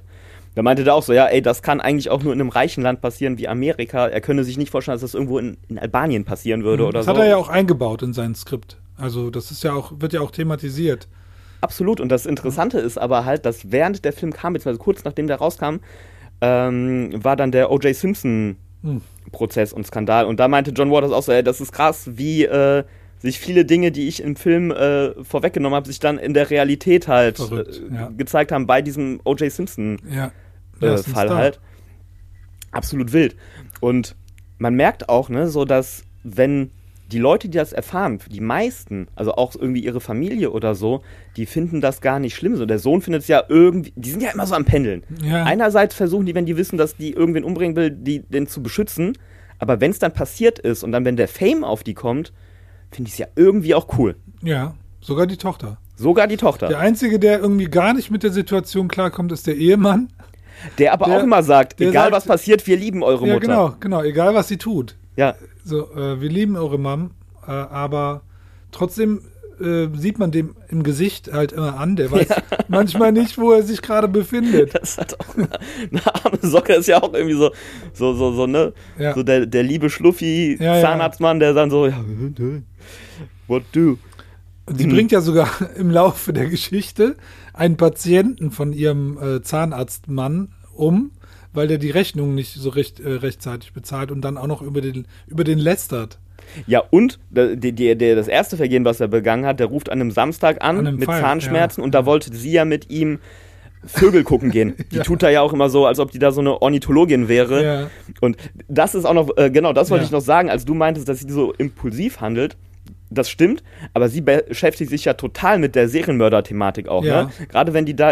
Da meinte der auch so, ja, ey, das kann eigentlich auch nur in einem reichen Land passieren wie Amerika. Er könne sich nicht vorstellen, dass das irgendwo in Albanien passieren würde oder das so. Das hat er ja auch eingebaut in sein Skript. Also das ist ja auch, wird ja auch thematisiert. Absolut. Und das Interessante ist aber halt, dass während der Film kam, beziehungsweise kurz nachdem der rauskam, war dann der O.J. Simpson-Prozess und Skandal. Und da meinte John Waters auch so, ey, das ist krass, wie sich viele Dinge, die ich im Film vorweggenommen habe, sich dann in der Realität halt gezeigt haben bei diesem O.J. Simpson-Fall halt. Absolut wild. Und man merkt auch, ne, so dass, wenn die Leute, die das erfahren, die meisten, also auch irgendwie ihre Familie oder so, die finden das gar nicht schlimm. So, der Sohn findet es ja irgendwie, die sind ja immer so am Pendeln. Ja. Einerseits versuchen die, wenn die wissen, dass die irgendwen umbringen will, den zu beschützen. Aber wenn es dann passiert ist und dann, wenn der Fame auf die kommt, finde ich es ja irgendwie auch cool. Ja, sogar die Tochter. Sogar die Tochter. Der Einzige, der irgendwie gar nicht mit der Situation klarkommt, ist der Ehemann. Der aber auch immer sagt, egal was passiert, wir lieben eure Mutter. Ja, genau, egal was sie tut. Ja. So, wir lieben eure Mom, aber trotzdem sieht man dem im Gesicht halt immer an, der weiß manchmal nicht, wo er sich gerade befindet. Das hat auch eine arme Socke, ist ja auch irgendwie so ne? Ja. So der liebe Schluffi Zahnarztmann, der dann so, what do? Und sie bringt ja sogar im Laufe der Geschichte einen Patienten von ihrem Zahnarztmann um, weil der die Rechnung nicht so rechtzeitig bezahlt und dann auch noch über den lästert. Ja, und das erste Vergehen, was er begangen hat, der ruft an einem Samstag an mit Zahnschmerzen und da wollte sie ja mit ihm Vögel gucken gehen. Die tut da ja auch immer so, als ob die da so eine Ornithologin wäre. Ja. Und das ist auch noch, genau, das wollte ich noch sagen, als du meintest, dass sie so impulsiv handelt. Das stimmt, aber sie beschäftigt sich ja total mit der Serienmörder-Thematik auch. Ja. Ne? Gerade wenn die da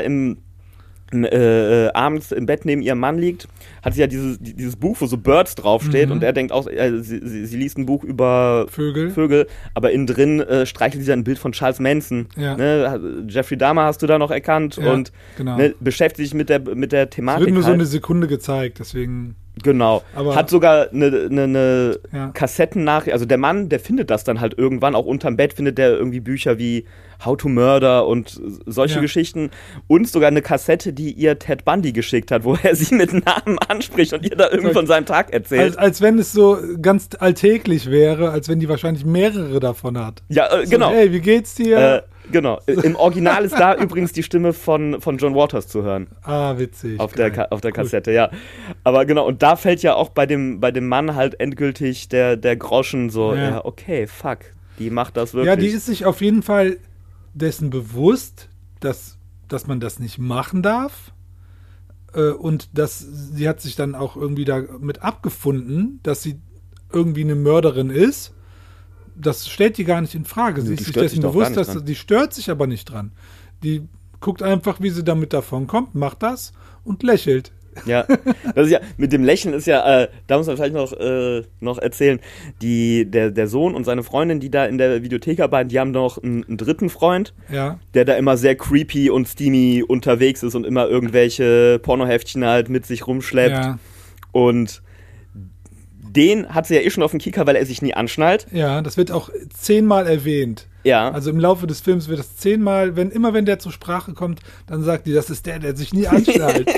abends im Bett neben ihrem Mann liegt, hat sie ja dieses Buch, wo so Birds draufsteht und er denkt auch, sie liest ein Buch über Vögel, aber innen drin streichelt sie dann ein Bild von Charles Manson. Ja. Ne? Jeffrey Dahmer hast du da noch erkannt und ne, beschäftigt sich mit der Thematik. Es wird nur so eine Sekunde gezeigt, deswegen... Genau. Aber hat sogar eine Kassettennachricht. Also der Mann, der findet das dann halt irgendwann, auch unterm Bett findet der irgendwie Bücher wie How to Murder und solche Geschichten. Und sogar eine Kassette, die ihr Ted Bundy geschickt hat, wo er sie mit Namen anspricht und ihr da irgendwie von seinem Tag erzählt. Als wenn es so ganz alltäglich wäre, als wenn die wahrscheinlich mehrere davon hat. Ja, genau. Hey, wie geht's dir? Genau. Im Original ist da übrigens die Stimme von John Waters zu hören. Ah, witzig. Auf der Kassette, ja. Aber genau, und da fällt ja auch bei dem Mann halt endgültig der Groschen so, okay, fuck, die macht das wirklich. Ja, die ist sich auf jeden Fall dessen bewusst, dass man das nicht machen darf. Und sie hat sich dann auch irgendwie damit abgefunden, dass sie irgendwie eine Mörderin ist. Das stellt die gar nicht in Frage. Sie ist sich dessen bewusst, dass die stört sich aber nicht dran. Die guckt einfach, wie sie damit davon kommt, macht das und lächelt. Ja, das ist ja, mit dem Lächeln ist ja, da muss man vielleicht noch erzählen, der Sohn und seine Freundin, die da in der Videothek arbeiten, die haben noch einen dritten Freund, der da immer sehr creepy und steamy unterwegs ist und immer irgendwelche Pornoheftchen halt mit sich rumschleppt. Ja. Und den hat sie ja schon auf dem Kieker, weil er sich nie anschnallt. Ja, das wird auch 10-mal erwähnt. Ja. Also im Laufe des Films wird das 10-mal, wenn der zur Sprache kommt, dann sagt die, das ist der sich nie anschnallt.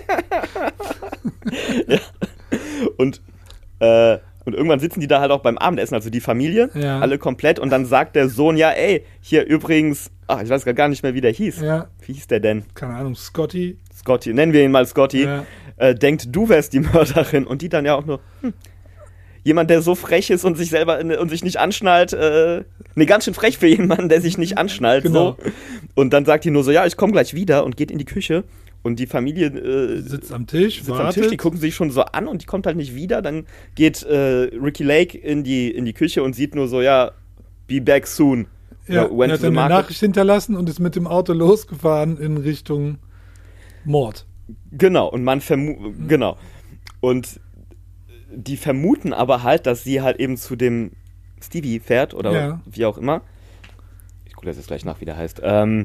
Ja. Und irgendwann sitzen die da halt auch beim Abendessen, also die Familie, alle komplett. Und dann sagt der Sohn, ja, ey, hier übrigens, ich weiß gar nicht mehr, wie der hieß. Ja. Wie hieß der denn? Keine Ahnung, Scotty, nennen wir ihn mal Scotty. Ja. Denkt, du wärst die Mörderin. Und die dann ja auch nur, jemand, der so frech ist und sich selber und sich nicht anschnallt, ganz schön frech für jemanden, der sich nicht anschnallt. Genau. So. Und dann sagt die nur so, ja, ich komme gleich wieder und geht in die Küche. Und die Familie sitzt am Tisch, die gucken sich schon so an und die kommt halt nicht wieder. Dann geht Ricky Lake in die Küche und sieht nur so, ja, be back soon. Ja, er hat eine Nachricht hinterlassen und ist mit dem Auto losgefahren in Richtung Mord. Genau, und genau. Und die vermuten aber halt, dass sie halt eben zu dem Stevie fährt oder wie auch immer. Ich gucke jetzt gleich nach, wie der heißt.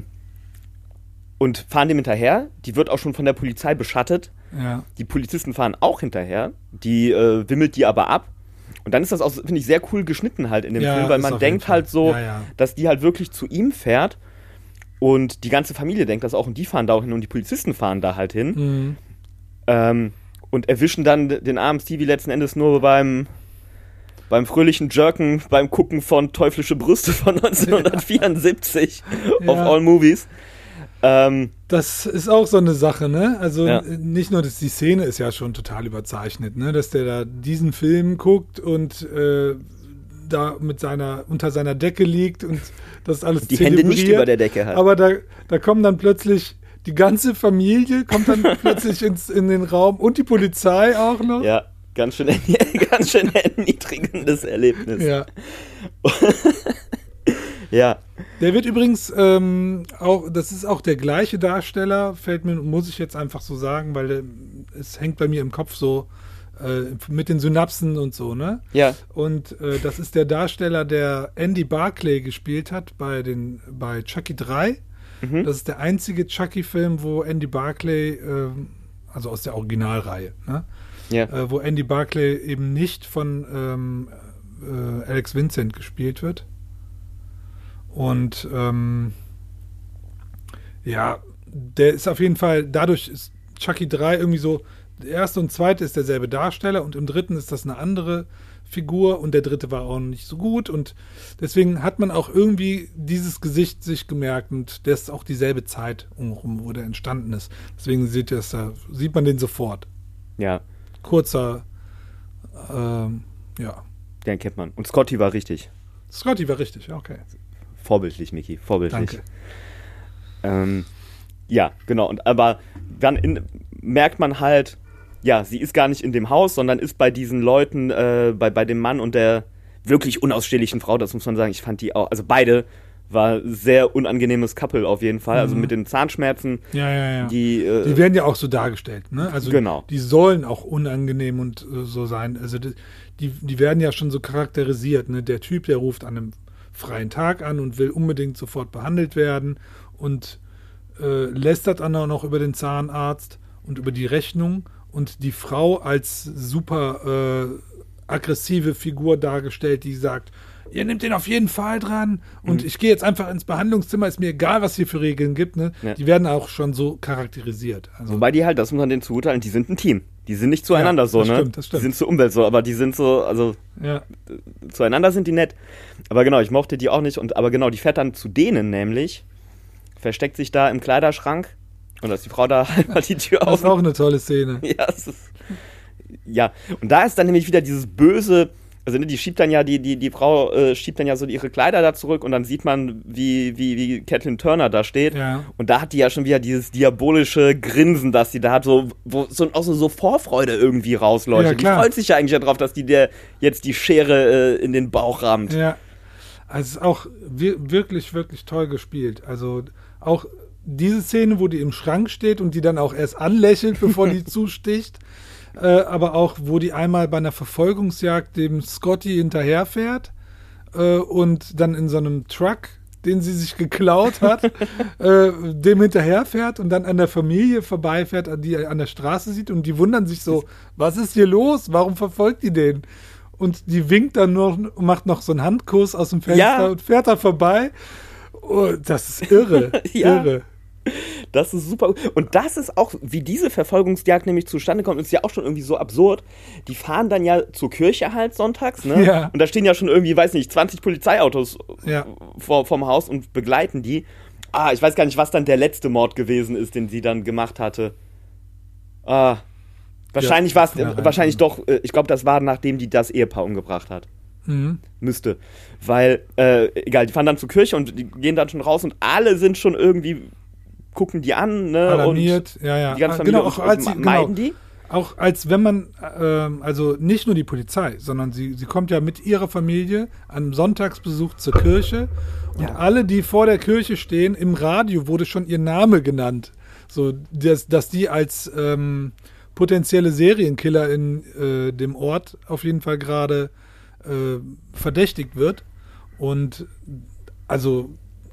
Und fahren dem hinterher. Die wird auch schon von der Polizei beschattet. Ja. Die Polizisten fahren auch hinterher. Die wimmelt die aber ab. Und dann ist das auch, finde ich, sehr cool geschnitten halt in dem Film, weil man denkt halt so, dass die halt wirklich zu ihm fährt. Und die ganze Familie denkt das auch und die fahren da auch hin und die Polizisten fahren da halt hin. Mhm. Und erwischen dann den armen Stevie letzten Endes nur beim fröhlichen Jerken, beim Gucken von Teuflische Brüste von 1974 auf All Movies. Das ist auch so eine Sache, ne? Also nicht nur, dass die Szene ist ja schon total überzeichnet, ne? Dass der da diesen Film guckt und da unter seiner Decke liegt und das alles die Hände nicht über der Decke hat. Aber da kommen dann plötzlich die ganze Familie kommt dann plötzlich in den Raum und die Polizei auch noch. Ja, ganz schön erniedrigendes Erlebnis. Ja. Ja. Der wird übrigens das ist auch der gleiche Darsteller, muss ich jetzt einfach so sagen, weil es hängt bei mir im Kopf so mit den Synapsen und so, ne? Ja. Und das ist der Darsteller, der Andy Barclay gespielt hat bei Chucky 3. Mhm. Das ist der einzige Chucky-Film, wo Andy Barclay, also aus der Originalreihe, ne? Ja. Wo Andy Barclay eben nicht von Alex Vincent gespielt wird. Und der ist auf jeden Fall, dadurch ist Chucky 3 irgendwie so, der erste und zweite ist derselbe Darsteller und im dritten ist das eine andere Figur und der dritte war auch nicht so gut und deswegen hat man auch irgendwie dieses Gesicht sich gemerkt und das ist auch dieselbe Zeit umherum, wo der entstanden ist. Deswegen sieht man den sofort. Ja. Kurzer, Den kennt man. Und Scotty war richtig. Okay. Vorbildlich, Micky, vorbildlich. Danke. Ja, genau. Aber dann merkt man halt, ja, sie ist gar nicht in dem Haus, sondern ist bei diesen Leuten, bei dem Mann und der wirklich unausstehlichen Frau, das muss man sagen. Ich fand die auch, also beide war sehr unangenehmes Couple auf jeden Fall. Also mit den Zahnschmerzen. Ja. Die werden ja auch so dargestellt, ne? Also genau. Die sollen auch unangenehm und so sein. Also die werden ja schon so charakterisiert, ne? Der Typ, der ruft an einem freien Tag an und will unbedingt sofort behandelt werden und lästert dann auch noch über den Zahnarzt und über die Rechnung und die Frau als super aggressive Figur dargestellt, die sagt, ihr nehmt den auf jeden Fall dran und ich gehe jetzt einfach ins Behandlungszimmer, ist mir egal, was hier für Regeln gibt. Ne? Ja. Die werden auch schon so charakterisiert. Also, wobei die halt, das muss man denen zuurteilen, die sind ein Team. Die sind nicht zueinander so, das ne? Stimmt, das stimmt. Die sind zur Umwelt so, aber die sind so, also zueinander sind die nett. Aber genau, ich mochte die auch nicht. Aber genau, die fährt dann zu denen nämlich, versteckt sich da im Kleiderschrank und dass die Frau da halt mal die Tür auf. Das ist auch eine tolle Szene. Ja, und da ist dann nämlich wieder dieses böse, also die schiebt dann ja, die Frau schiebt dann ja so ihre Kleider da zurück und dann sieht man, wie Kathleen Turner da steht. Ja. Und da hat die ja schon wieder dieses diabolische Grinsen, das sie da hat, so Vorfreude irgendwie rausleuchtet. Ja, die freut sich ja eigentlich darauf, dass die der jetzt die Schere in den Bauch rammt. Ja, also es ist auch wirklich, wirklich toll gespielt. Also auch diese Szene, wo die im Schrank steht und die dann auch erst anlächelt, bevor die zusticht. Aber auch, wo die einmal bei einer Verfolgungsjagd dem Scotty hinterherfährt und dann in so einem Truck, den sie sich geklaut hat, dem hinterherfährt und dann an der Familie vorbeifährt, die an der Straße sieht und die wundern sich so, was ist hier los? Warum verfolgt die den? Und die winkt dann nur und macht noch so einen Handkuss aus dem Fenster und fährt da vorbei. Oh, das ist irre, irre. Das ist super. Und das ist auch, wie diese Verfolgungsjagd nämlich zustande kommt, ist ja auch schon irgendwie so absurd. Die fahren dann ja zur Kirche halt sonntags, ne? Ja. Und da stehen ja schon irgendwie, 20 Polizeiautos vorm Haus und begleiten die. Ich weiß gar nicht, was dann der letzte Mord gewesen ist, den sie dann gemacht hatte. Wahrscheinlich war es, doch, ich glaube, das war, nachdem die das Ehepaar umgebracht hat. Mhm. Müsste. Weil, egal, die fahren dann zur Kirche und die gehen dann schon raus und alle sind schon irgendwie, gucken die an, ne? Alarmiert, und die ganze Familie auch als meiden die. Auch als wenn man, also nicht nur die Polizei, sondern sie kommt ja mit ihrer Familie am Sonntagsbesuch zur Kirche und alle, die vor der Kirche stehen, im Radio wurde schon ihr Name genannt. So, dass die als potenzielle Serienkiller in dem Ort auf jeden Fall gerade verdächtigt wird. Und also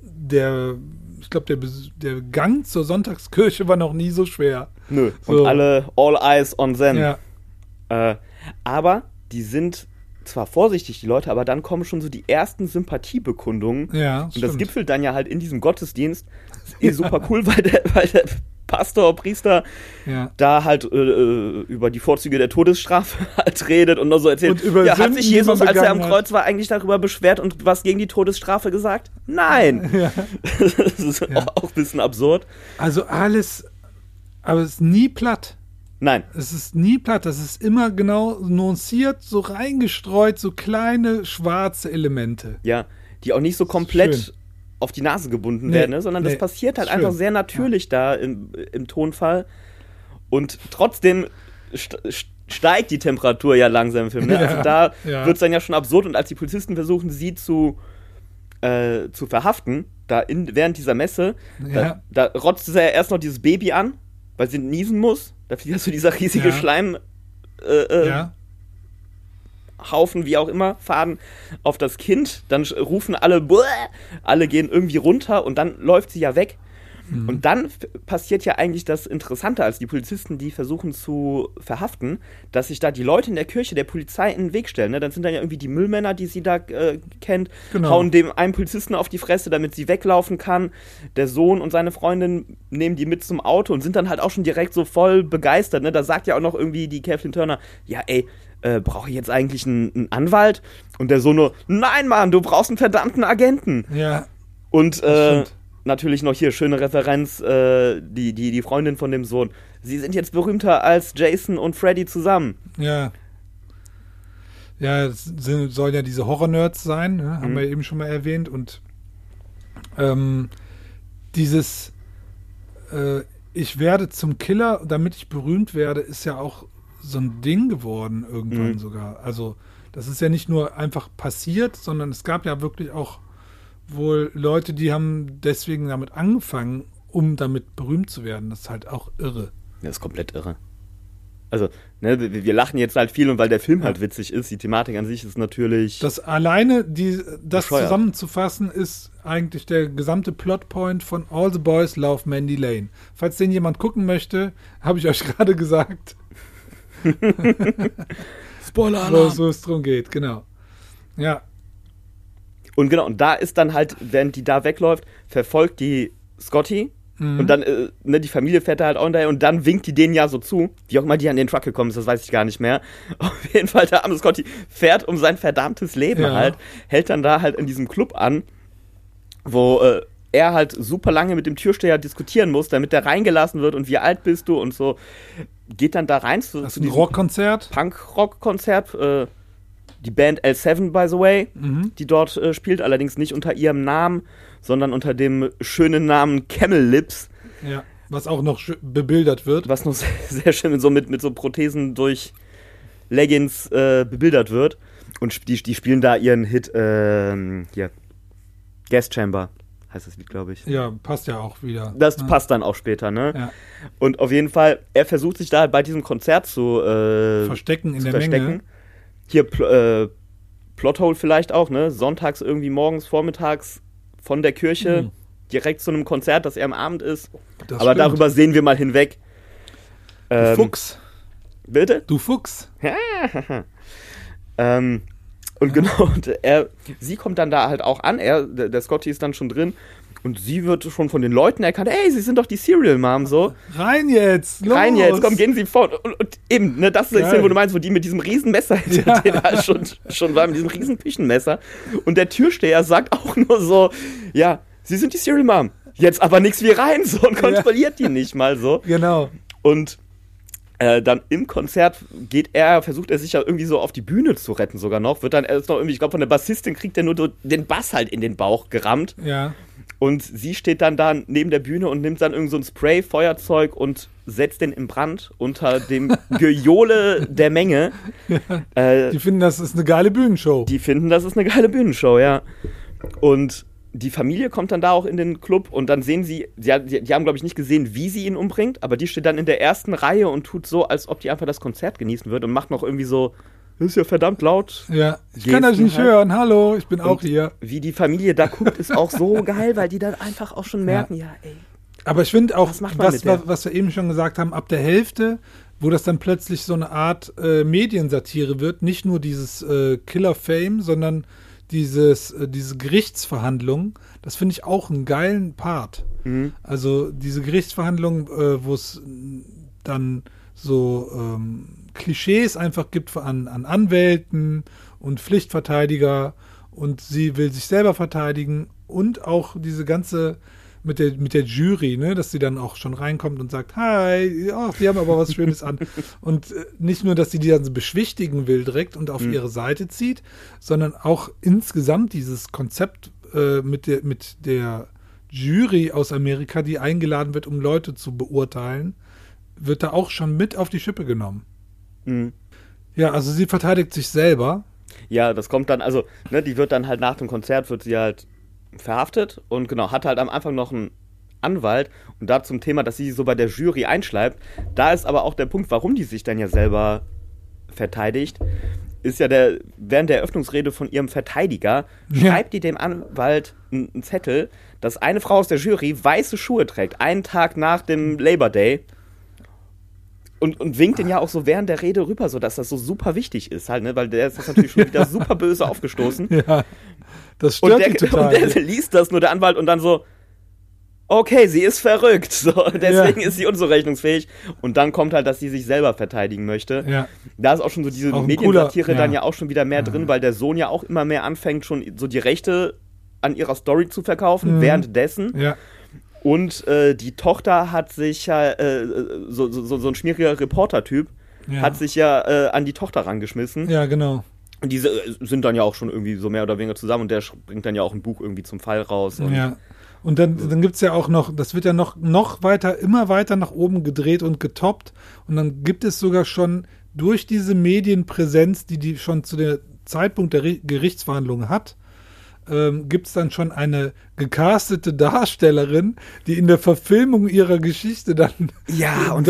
ich glaube, der Gang zur Sonntagskirche war noch nie so schwer. Nö, so. Und alle all eyes on them. Ja. Aber die sind zwar vorsichtig, die Leute, aber dann kommen schon so die ersten Sympathiebekundungen. Ja, und das gipfelt dann ja halt in diesem Gottesdienst. Ist super cool, weil der Pastor, Priester, da halt über die Vorzüge der Todesstrafe halt redet und noch so erzählt. Und über hat sich Jesus, als er am Kreuz war, eigentlich darüber beschwert und was gegen die Todesstrafe gesagt? Nein! Ja. Das ist auch ein bisschen absurd. Also alles, aber es ist nie platt. Nein. Es ist nie platt, das ist immer genau nuanciert, so reingestreut, so kleine schwarze Elemente. Ja, die auch nicht so komplett auf die Nase gebunden werden, ne? Sondern das passiert halt einfach sehr natürlich da im Tonfall. Und trotzdem steigt die Temperatur ja langsam im Film. Ne? Also da wird es dann ja schon absurd. Und als die Polizisten versuchen, sie zu verhaften, während dieser Messe, da rotzt er erst noch dieses Baby an, weil sie niesen muss. Da fliegt so dieser riesige Schleim Haufen, wie auch immer, Faden auf das Kind, dann rufen alle gehen irgendwie runter und dann läuft sie ja weg. Und dann passiert ja eigentlich das Interessante, als die Polizisten die versuchen zu verhaften, dass sich da die Leute in der Kirche der Polizei in den Weg stellen. Ne? Dann sind dann ja irgendwie die Müllmänner, die sie da kennt, hauen dem einen Polizisten auf die Fresse, damit sie weglaufen kann. Der Sohn und seine Freundin nehmen die mit zum Auto und sind dann halt auch schon direkt so voll begeistert. Ne? Da sagt ja auch noch irgendwie die Kathleen Turner, brauche ich jetzt eigentlich einen Anwalt? Und der Sohn nur, nein, Mann, du brauchst einen verdammten Agenten. Ja. Und natürlich noch hier schöne Referenz, die Freundin von dem Sohn. Sie sind jetzt berühmter als Jason und Freddy zusammen. Ja. Ja, es sollen ja diese Horror-Nerds sein, ne? Haben wir eben schon mal erwähnt. Und dieses ich werde zum Killer, damit ich berühmt werde, ist ja auch so ein Ding geworden irgendwann sogar. Also das ist ja nicht nur einfach passiert, sondern es gab ja wirklich auch wohl Leute, die haben deswegen damit angefangen, um damit berühmt zu werden. Das ist halt auch irre. Das ist komplett irre. Also, ne, wir lachen jetzt halt viel und weil der Film halt witzig ist, die Thematik an sich ist natürlich das alleine, das zusammenzufassen, ist eigentlich der gesamte Plotpoint von All the Boys Love Mandy Lane. Falls den jemand gucken möchte, habe ich euch gerade gesagt. Spoiler-Alarm. So es drum geht, genau. Ja. Und genau, und da ist dann halt, während die da wegläuft, verfolgt die Scotty und dann, die Familie fährt da halt auch hinterher und dann winkt die denen ja so zu, wie auch immer die an den Truck gekommen ist, das weiß ich gar nicht mehr. Auf jeden Fall, der arme Scotty fährt um sein verdammtes Leben halt, hält dann da halt in diesem Club an, wo er halt super lange mit dem Türsteher diskutieren muss, damit der reingelassen wird und wie alt bist du und so. Geht dann da rein zu diesem Rockkonzert? Punk-Rock-Konzert, die Band L7, by the way, die dort spielt, allerdings nicht unter ihrem Namen, sondern unter dem schönen Namen Camel Lips. Ja, was auch noch bebildert wird. Was noch sehr, sehr schön mit so Prothesen durch Leggings bebildert wird. Und die spielen da ihren Hit, Gas Chamber heißt das Lied, glaube ich. Ja, passt ja auch wieder. Das passt dann auch später, ne? Ja. Und auf jeden Fall, er versucht sich da bei diesem Konzert zu verstecken in der Menge. Hier Plothole vielleicht auch, ne? Sonntags irgendwie morgens, vormittags von der Kirche direkt zu einem Konzert, das eher am Abend ist. Das aber stimmt. Darüber sehen wir mal hinweg. Du Fuchs. Bitte? Du Fuchs. Und genau, sie kommt dann da halt auch an, der Scotty ist dann schon drin und sie wird schon von den Leuten erkannt, ey, sie sind doch die Serial Mom, so. Rein jetzt, los. Rein jetzt, komm, gehen Sie vor. Und eben, ne, das ist die Szene, wo du meinst, wo die mit diesem Riesenmesser hinter denen halt schon war, mit diesem riesen Küchenmesser. Und der Türsteher sagt auch nur so, ja, Sie sind die Serial Mom, jetzt aber nix wie rein, so, und kontrolliert die nicht mal so. Genau. Und dann im Konzert versucht er sich ja irgendwie so auf die Bühne zu retten sogar noch, wird dann erst noch irgendwie, ich glaube von der Bassistin kriegt er nur den Bass halt in den Bauch gerammt. Ja. Und sie steht dann da neben der Bühne und nimmt dann irgend so ein Spray, Feuerzeug und setzt den in Brand unter dem Gejohle der Menge. Ja. Die finden, das ist eine geile Bühnenshow. Ja. Und die Familie kommt dann da auch in den Club und dann sehen sie haben, glaube ich, nicht gesehen, wie sie ihn umbringt, aber die steht dann in der ersten Reihe und tut so, als ob die einfach das Konzert genießen wird und macht noch irgendwie so, das ist ja verdammt laut. Ja, ich kann das nicht hören, hallo, ich bin auch hier. Wie die Familie da guckt, ist auch so geil, weil die dann einfach auch schon merken, ey. Aber ich finde auch, was wir eben schon gesagt haben, ab der Hälfte, wo das dann plötzlich so eine Art Mediensatire wird, nicht nur dieses Killer-Fame, sondern diese Gerichtsverhandlungen, das finde ich auch einen geilen Part. Also diese Gerichtsverhandlungen, wo es dann so Klischees einfach gibt an Anwälten und Pflichtverteidiger und sie will sich selber verteidigen und auch diese ganze mit der Jury, ne, dass sie dann auch schon reinkommt und sagt, hi, ach, die haben aber was Schönes an. Und nicht nur, dass sie die dann so beschwichtigen will direkt und auf ihre Seite zieht, sondern auch insgesamt dieses Konzept mit der Jury aus Amerika, die eingeladen wird, um Leute zu beurteilen, wird da auch schon mit auf die Schippe genommen. Ja, also sie verteidigt sich selber. Ja, das kommt dann, also, ne, die wird dann halt nach dem Konzert, wird sie halt verhaftet und genau, hat halt am Anfang noch einen Anwalt und da zum Thema, dass sie so bei der Jury einschleift, da ist aber auch der Punkt, warum die sich dann ja selber verteidigt, ist ja während der Eröffnungsrede von ihrem Verteidiger, schreibt die dem Anwalt einen Zettel, dass eine Frau aus der Jury weiße Schuhe trägt, einen Tag nach dem Labor Day und winkt den ja auch so während der Rede rüber, so dass das so super wichtig ist halt, ne, weil der ist das natürlich schon wieder super böse aufgestoßen. Ja. Das stört die total. Und der liest das nur, der Anwalt, und dann so, okay, sie ist verrückt, so, deswegen ist sie unzurechnungsfähig. Und dann kommt halt, dass sie sich selber verteidigen möchte. Ja. Da ist auch schon so diese Mediensatire dann ja auch schon wieder mehr drin, weil der Sohn ja auch immer mehr anfängt, schon so die Rechte an ihrer Story zu verkaufen, währenddessen. Ja. Und die Tochter hat sich ja, so ein schmieriger Reporter-Typ, hat sich ja an die Tochter rangeschmissen. Ja, genau. Und diese sind dann ja auch schon irgendwie so mehr oder weniger zusammen und der bringt dann ja auch ein Buch irgendwie zum Fall raus. Und dann gibt es ja auch noch, das wird ja noch weiter, immer weiter nach oben gedreht und getoppt. Und dann gibt es sogar schon durch diese Medienpräsenz, die schon zu dem Zeitpunkt der Gerichtsverhandlungen hat, gibt es dann schon eine gecastete Darstellerin, die in der Verfilmung ihrer Geschichte dann und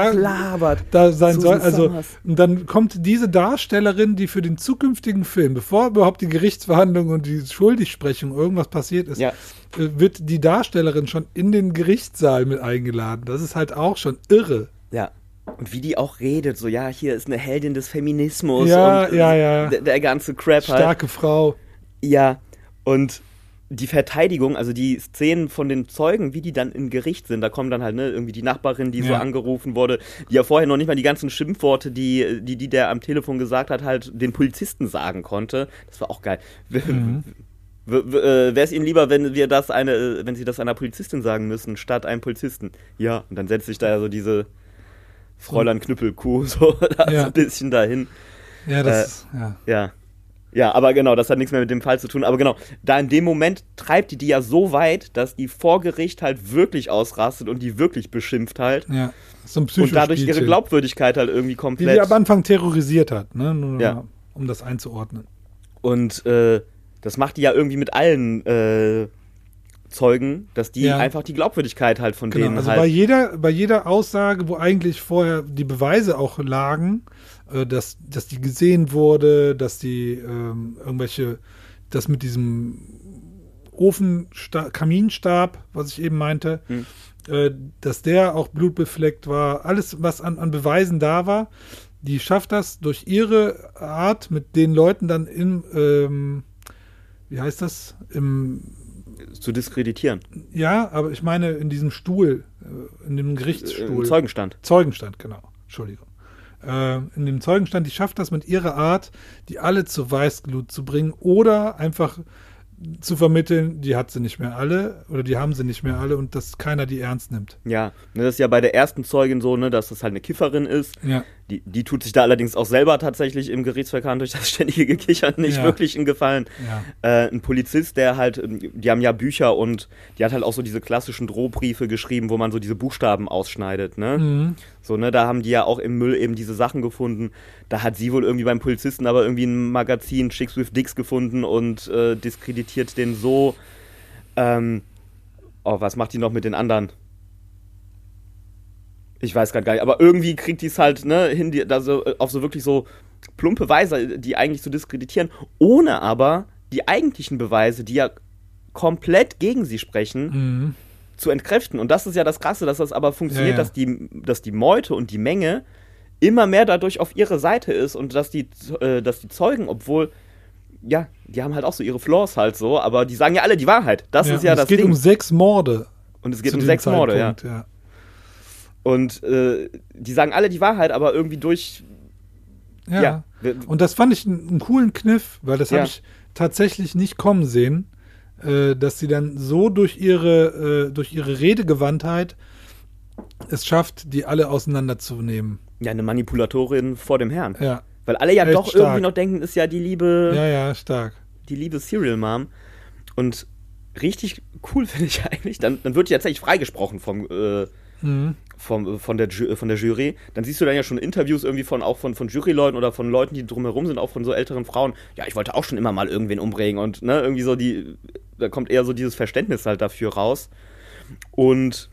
da sein soll. Also und dann kommt diese Darstellerin, die für den zukünftigen Film, bevor überhaupt die Gerichtsverhandlung und die Schuldigsprechung irgendwas passiert ist, wird die Darstellerin schon in den Gerichtssaal mit eingeladen. Das ist halt auch schon irre. Ja. Und wie die auch redet, so, ja, hier ist eine Heldin des Feminismus und der ganze Crap halt. Starke Frau. Ja. Und die Verteidigung, also die Szenen von den Zeugen, wie die dann im Gericht sind, da kommen dann halt, ne, irgendwie die Nachbarin, die so angerufen wurde, die ja vorher noch nicht mal die ganzen Schimpfworte, die der am Telefon gesagt hat, halt den Polizisten sagen konnte. Das war auch geil. Wäre es Ihnen lieber, wenn Sie das einer Polizistin sagen müssen, statt einem Polizisten? Ja, und dann setzt sich da ja so diese Fräulein Knüppelkuh so ein bisschen dahin. Ja, das Ja, aber genau, das hat nichts mehr mit dem Fall zu tun. Aber genau, da in dem Moment treibt die ja so weit, dass die vor Gericht halt wirklich ausrastet und die wirklich beschimpft halt. Ja, so ein Psychospielchen. Und dadurch ihre Glaubwürdigkeit halt irgendwie komplett... Die am Anfang terrorisiert hat, ne? Nur um das einzuordnen. Und das macht die ja irgendwie mit allen Zeugen, dass die einfach die Glaubwürdigkeit halt von denen also halt... bei jeder Aussage, wo eigentlich vorher die Beweise auch lagen, dass die gesehen wurde, dass die das mit diesem Kaminstab, was ich eben meinte, dass der auch blutbefleckt war, alles, was an Beweisen da war, die schafft das durch ihre Art, mit den Leuten dann wie heißt das? Zu diskreditieren. Ja, aber ich meine in diesem Stuhl, in dem Gerichtsstuhl. Zeugenstand. Zeugenstand, genau. Entschuldigung. In dem Zeugenstand, die schafft das mit ihrer Art, die alle zur Weißglut zu bringen oder einfach zu vermitteln, die hat sie nicht mehr alle oder die haben sie nicht mehr alle und dass keiner die ernst nimmt. Ja, das ist ja bei der ersten Zeugin so, ne, dass das halt eine Kifferin ist. Ja. Die tut sich da allerdings auch selber tatsächlich im Gerichtsverfahren durch das ständige Gekichern nicht wirklich einen Gefallen. Ja. Ein Polizist, der halt, die haben ja Bücher und die hat halt auch so diese klassischen Drohbriefe geschrieben, wo man so diese Buchstaben ausschneidet, ne? So, ne, da haben die ja auch im Müll eben diese Sachen gefunden. Da hat sie wohl irgendwie beim Polizisten aber irgendwie ein Magazin Chicks with Dicks gefunden und diskreditiert den so. Was macht die noch mit den anderen? Ich weiß gerade gar nicht, aber irgendwie kriegt die es halt hin, auf so wirklich so plumpe Weise, die eigentlich zu diskreditieren, ohne aber die eigentlichen Beweise, die ja komplett gegen sie sprechen, zu entkräften. Und das ist ja das Krasse, dass das aber funktioniert, dass die Meute und die Menge immer mehr dadurch auf ihre Seite ist und dass die Zeugen, obwohl ja, die haben halt auch so ihre Flaws halt so, aber die sagen ja alle die Wahrheit. Das ist ja das Ding. Es geht um 6 Morde. Und es geht um 6 Morde, ja. Und die sagen alle die Wahrheit, aber irgendwie durch... Ja. Und das fand ich einen coolen Kniff, weil das habe ich tatsächlich nicht kommen sehen, dass sie dann so durch ihre Redegewandtheit es schafft, die alle auseinanderzunehmen. Ja, eine Manipulatorin vor dem Herrn. Ja. Weil alle ja echt doch stark. irgendwie noch denken, ist ja die liebe... Ja, stark. Die liebe Serial Mom. Und richtig cool finde ich eigentlich, dann wird die tatsächlich freigesprochen von der Jury. Dann siehst du dann ja schon Interviews irgendwie von Juryleuten oder von Leuten, die drumherum sind, auch von so älteren Frauen. Ja, ich wollte auch schon immer mal irgendwen umbringen und ne, irgendwie so da kommt eher so dieses Verständnis halt dafür raus. Und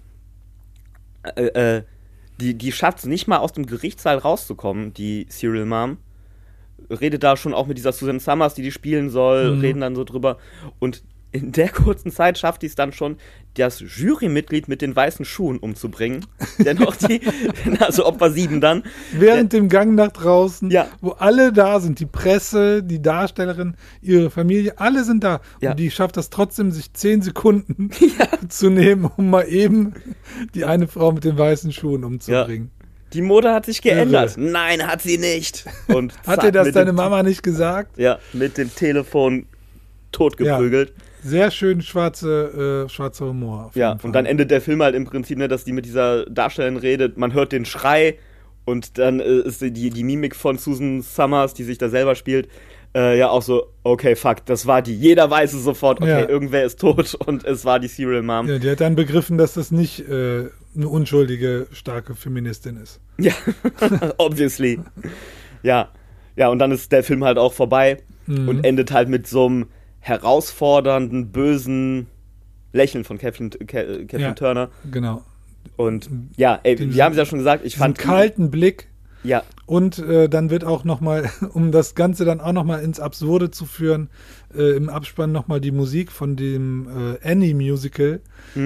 die schafft es nicht mal aus dem Gerichtssaal rauszukommen, die Serial Mom. Redet da schon auch mit dieser Susan Summers, die spielen soll, reden dann so drüber. Und in der kurzen Zeit schafft die es dann schon, das Jurymitglied mit den weißen Schuhen umzubringen. Dennoch also Opfer 7 dann. Während dem Gang nach draußen, wo alle da sind, die Presse, die Darstellerin, ihre Familie, alle sind da. Ja. Und die schafft das trotzdem, sich 10 Sekunden zu nehmen, um mal eben die eine Frau mit den weißen Schuhen umzubringen. Ja. Die Mode hat sich geändert. Irre. Nein, hat sie nicht. Und hat dir das deine Mama nicht gesagt? Ja, mit dem Telefon totgeprügelt. Ja. Sehr schön schwarzer Humor. Ja, und dann endet der Film halt im Prinzip, ne, dass die mit dieser Darstellerin redet. Man hört den Schrei und dann ist die Mimik von Susan Summers, die sich da selber spielt, ja auch so, okay, fuck, das war die. Jeder weiß es sofort, okay, irgendwer ist tot und es war die Serial Mom. Ja, die hat dann begriffen, dass das nicht eine unschuldige, starke Feministin ist. Ja, obviously. Ja, und dann ist der Film halt auch vorbei und endet halt mit so einem herausfordernden, bösen Lächeln von Kathleen Turner. Genau. Und ja, wir haben es ja schon gesagt, ich fand... einen kalten Blick. Ja. Und dann wird auch nochmal, um das Ganze dann auch nochmal ins Absurde zu führen, im Abspann nochmal die Musik von dem Annie-Musical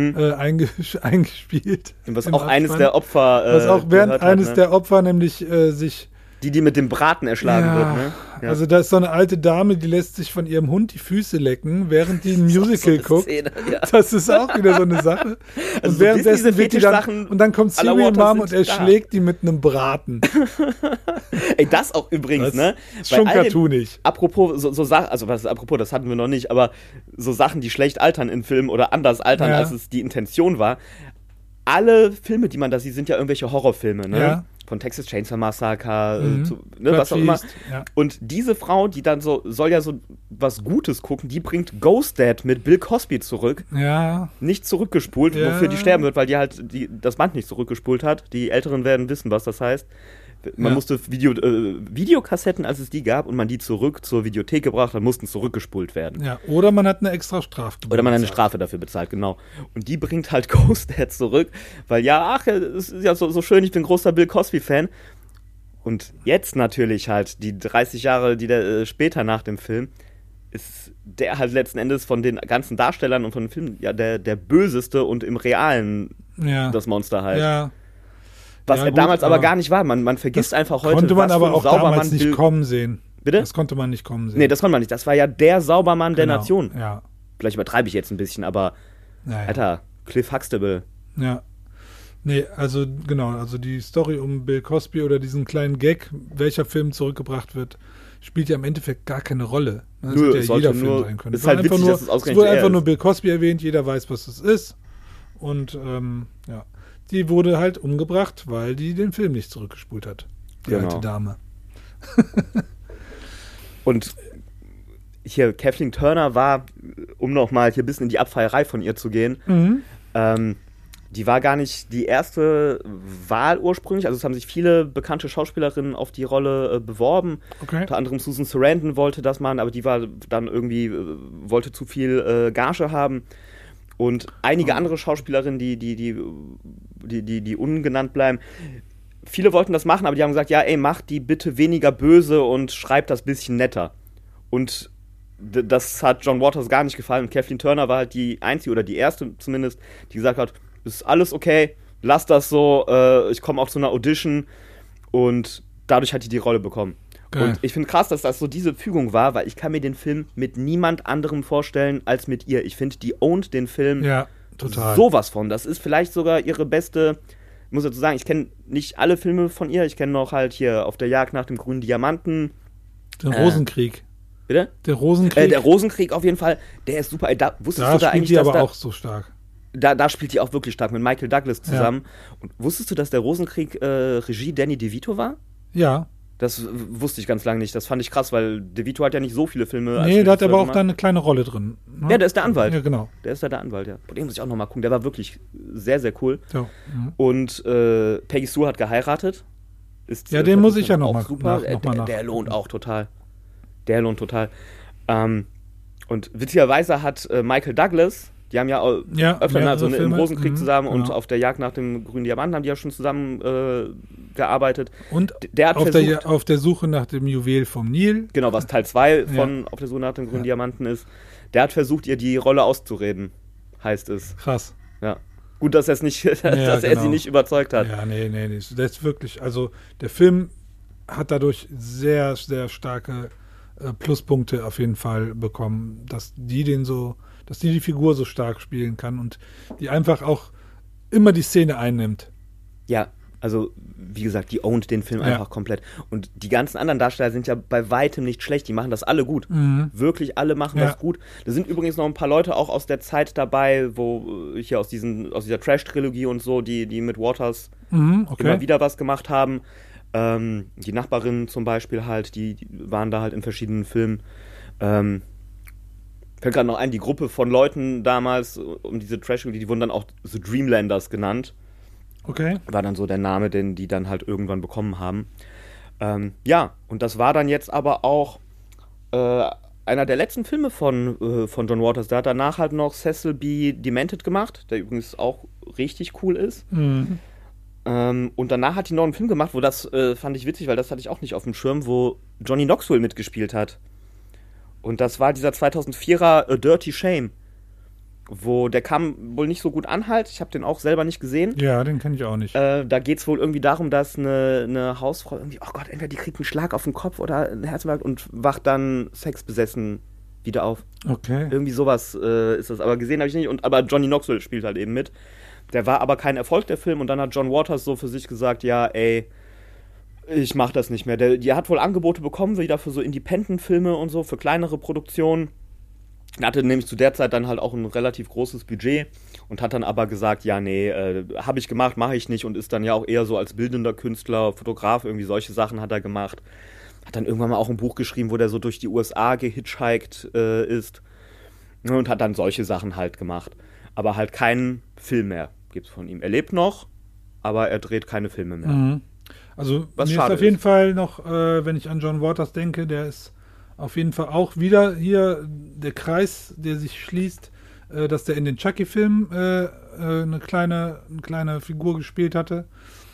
eingespielt. Was auch eines der Opfer was auch während eines der Opfer nämlich sich... Die mit dem Braten erschlagen wird, ne? Ja. Also da ist so eine alte Dame, die lässt sich von ihrem Hund die Füße lecken, während die ein Musical guckt. Szene, ja. Das ist auch wieder so eine Sache. Also und währenddessen wird die dann, und dann kommt Serial Mom und er schlägt die mit einem Braten. Ey, das auch übrigens, das ne? Ist schon cartoonig. Apropos so Sachen, also apropos, das hatten wir noch nicht, aber so Sachen, die schlecht altern in Filmen oder anders altern, als es die Intention war. Alle Filme, die man da sieht, sind ja irgendwelche Horrorfilme, ne? Ja. Von Texas Chainsaw Massacre, was auch immer. Ja. Und diese Frau, die dann soll ja so was Gutes gucken, die bringt Ghost Dad mit Bill Cosby zurück. Ja. Nicht zurückgespult, wofür die sterben wird, weil die halt das Band nicht zurückgespult hat. Die Älteren werden wissen, was das heißt. Man musste Videokassetten, als es die gab, und man die zurück zur Videothek gebracht hat, mussten zurückgespult werden. Ja, oder man hat eine extra Strafe bezahlt. Oder man hat eine Strafe dafür bezahlt, genau. Und die bringt halt Ghost Dad zurück, weil es ist ja so schön, ich bin großer Bill Cosby-Fan. Und jetzt natürlich halt, die 30 Jahre, die später nach dem Film, ist der halt letzten Endes von den ganzen Darstellern und von dem Film ja der Böseste und im Realen das Monster halt. Ja. Was er damals aber gar nicht war. Man vergisst einfach heute, konnte man aber auch damals nicht kommen sehen. Bitte? Das konnte man nicht kommen sehen. Nee, das konnte man nicht. Das war ja der Saubermann der Nation. Ja. Vielleicht übertreibe ich jetzt ein bisschen, aber Alter, Cliff Huxtable. Ja. Nee, also genau, also die Story um Bill Cosby oder diesen kleinen Gag, welcher Film zurückgebracht wird, spielt ja im Endeffekt gar keine Rolle. Das hätte ja jeder Film sein können. Ist halt witzig, dass es ausgerechnet wurde einfach nur Bill Cosby erwähnt, jeder weiß, was es ist. Und die wurde halt umgebracht, weil die den Film nicht zurückgespult hat. Die alte Dame. Und hier, Kathleen Turner war, um nochmal hier ein bisschen in die Abfeierei von ihr zu gehen, die war gar nicht die erste Wahl ursprünglich. Also es haben sich viele bekannte Schauspielerinnen auf die Rolle beworben. Okay. Unter anderem Susan Sarandon wollte das machen, aber die war dann irgendwie, wollte zu viel Gage haben. Und einige andere Schauspielerinnen, die ungenannt bleiben, viele wollten das machen, aber die haben gesagt, ja, ey, mach die bitte weniger böse und schreib das bisschen netter. Und das hat John Waters gar nicht gefallen. Und Kathleen Turner war halt die einzige, oder die erste zumindest, die gesagt hat, ist alles okay, lass das so, ich komme auch zu einer Audition. Und dadurch hat die Rolle bekommen. Geil. Und ich finde krass, dass das so diese Fügung war, weil ich kann mir den Film mit niemand anderem vorstellen als mit ihr. Ich finde, die ownt den Film total. sowas von. Das ist vielleicht sogar ihre beste, ich muss dazu sagen, ich kenne nicht alle Filme von ihr. Ich kenne noch halt hier Auf der Jagd nach dem grünen Diamanten. Den Rosenkrieg. Bitte? Der Rosenkrieg. Der Rosenkrieg auf jeden Fall. Der ist super. Wusstest Da du da spielt eigentlich, die dass aber da, auch so stark. Da spielt die auch wirklich stark mit Michael Douglas zusammen. Und wusstest du, dass der Rosenkrieg Regie Danny DeVito war? Ja. Das wusste ich ganz lange nicht. Das fand ich krass, weil DeVito hat ja nicht so viele Filme. Nee, der hat aber auch da eine kleine Rolle drin. Ne? Ja, der ist der Anwalt. Ja, genau. Der ist der Anwalt, ja. Bei dem muss ich auch nochmal gucken. Der war wirklich sehr, sehr cool. So. Und Peggy Sue hat geheiratet. Den muss ich ja noch mal super. Der lohnt auch total. Der lohnt total. Und witzigerweise hat Michael Douglas, die haben ja öfter so im Rosenkrieg zusammen und auf der Jagd nach dem grünen Diamanten haben die ja schon zusammen gearbeitet. Und der hat auf der Suche nach dem Juwel vom Nil. Genau, was Teil 2 von Auf der Suche nach dem grünen Diamanten ist. Der hat versucht, ihr die Rolle auszureden, heißt es. Krass. Ja. Gut, dass er sie nicht überzeugt hat. Ja, nee. Das ist wirklich, also der Film hat dadurch sehr, sehr starke Pluspunkte auf jeden Fall bekommen, dass die die Figur so stark spielen kann und die einfach auch immer die Szene einnimmt. Ja, also wie gesagt, die ownt den Film einfach komplett. Und die ganzen anderen Darsteller sind ja bei weitem nicht schlecht, die machen das alle gut. Wirklich alle machen das gut. Da sind übrigens noch ein paar Leute auch aus der Zeit dabei, wo hier aus dieser Trash-Trilogie und so, die mit Waters immer wieder was gemacht haben. Die Nachbarin zum Beispiel halt, die waren da halt in verschiedenen Filmen. Fällt gerade noch ein, die Gruppe von Leuten damals um diese Trash-Trilogie, die wurden dann auch The Dreamlanders genannt. Okay. War dann so der Name, den die dann halt irgendwann bekommen haben. Und das war dann jetzt aber auch einer der letzten Filme von John Waters. Der hat danach halt noch Cecil B. Demented gemacht, der übrigens auch richtig cool ist. Und danach hat die noch einen Film gemacht, wo das fand ich witzig, weil das hatte ich auch nicht auf dem Schirm, wo Johnny Knoxville mitgespielt hat. Und das war dieser 2004er A Dirty Shame. Wo der kam wohl nicht so gut an halt. Ich habe den auch selber nicht gesehen. Ja, den kenne ich auch nicht. Da geht es wohl irgendwie darum, dass eine Hausfrau irgendwie, oh Gott, entweder die kriegt einen Schlag auf den Kopf oder einen Herzinfarkt und wacht dann sexbesessen wieder auf. Okay. Irgendwie sowas ist das. Aber gesehen habe ich nicht. Aber Johnny Knoxville spielt halt eben mit. Der war aber kein Erfolg, der Film. Und dann hat John Waters so für sich gesagt, ja, ey, ich mach das nicht mehr. Die hat wohl Angebote bekommen, wieder für so Independent-Filme und so, für kleinere Produktionen. Er hatte nämlich zu der Zeit dann halt auch ein relativ großes Budget und hat dann aber gesagt, ja, nee, habe ich gemacht, mache ich nicht und ist dann ja auch eher so als bildender Künstler, Fotograf, irgendwie solche Sachen hat er gemacht. Hat dann irgendwann mal auch ein Buch geschrieben, wo der so durch die USA gehitchhiked ist und hat dann solche Sachen halt gemacht. Aber halt keinen Film mehr gibt's von ihm. Er lebt noch, aber er dreht keine Filme mehr. Also was mir ist auf jeden Fall noch, wenn ich an John Waters denke, der ist auf jeden Fall auch wieder hier der Kreis, der sich schließt, dass der in den Chucky-Filmen eine kleine Figur gespielt hatte,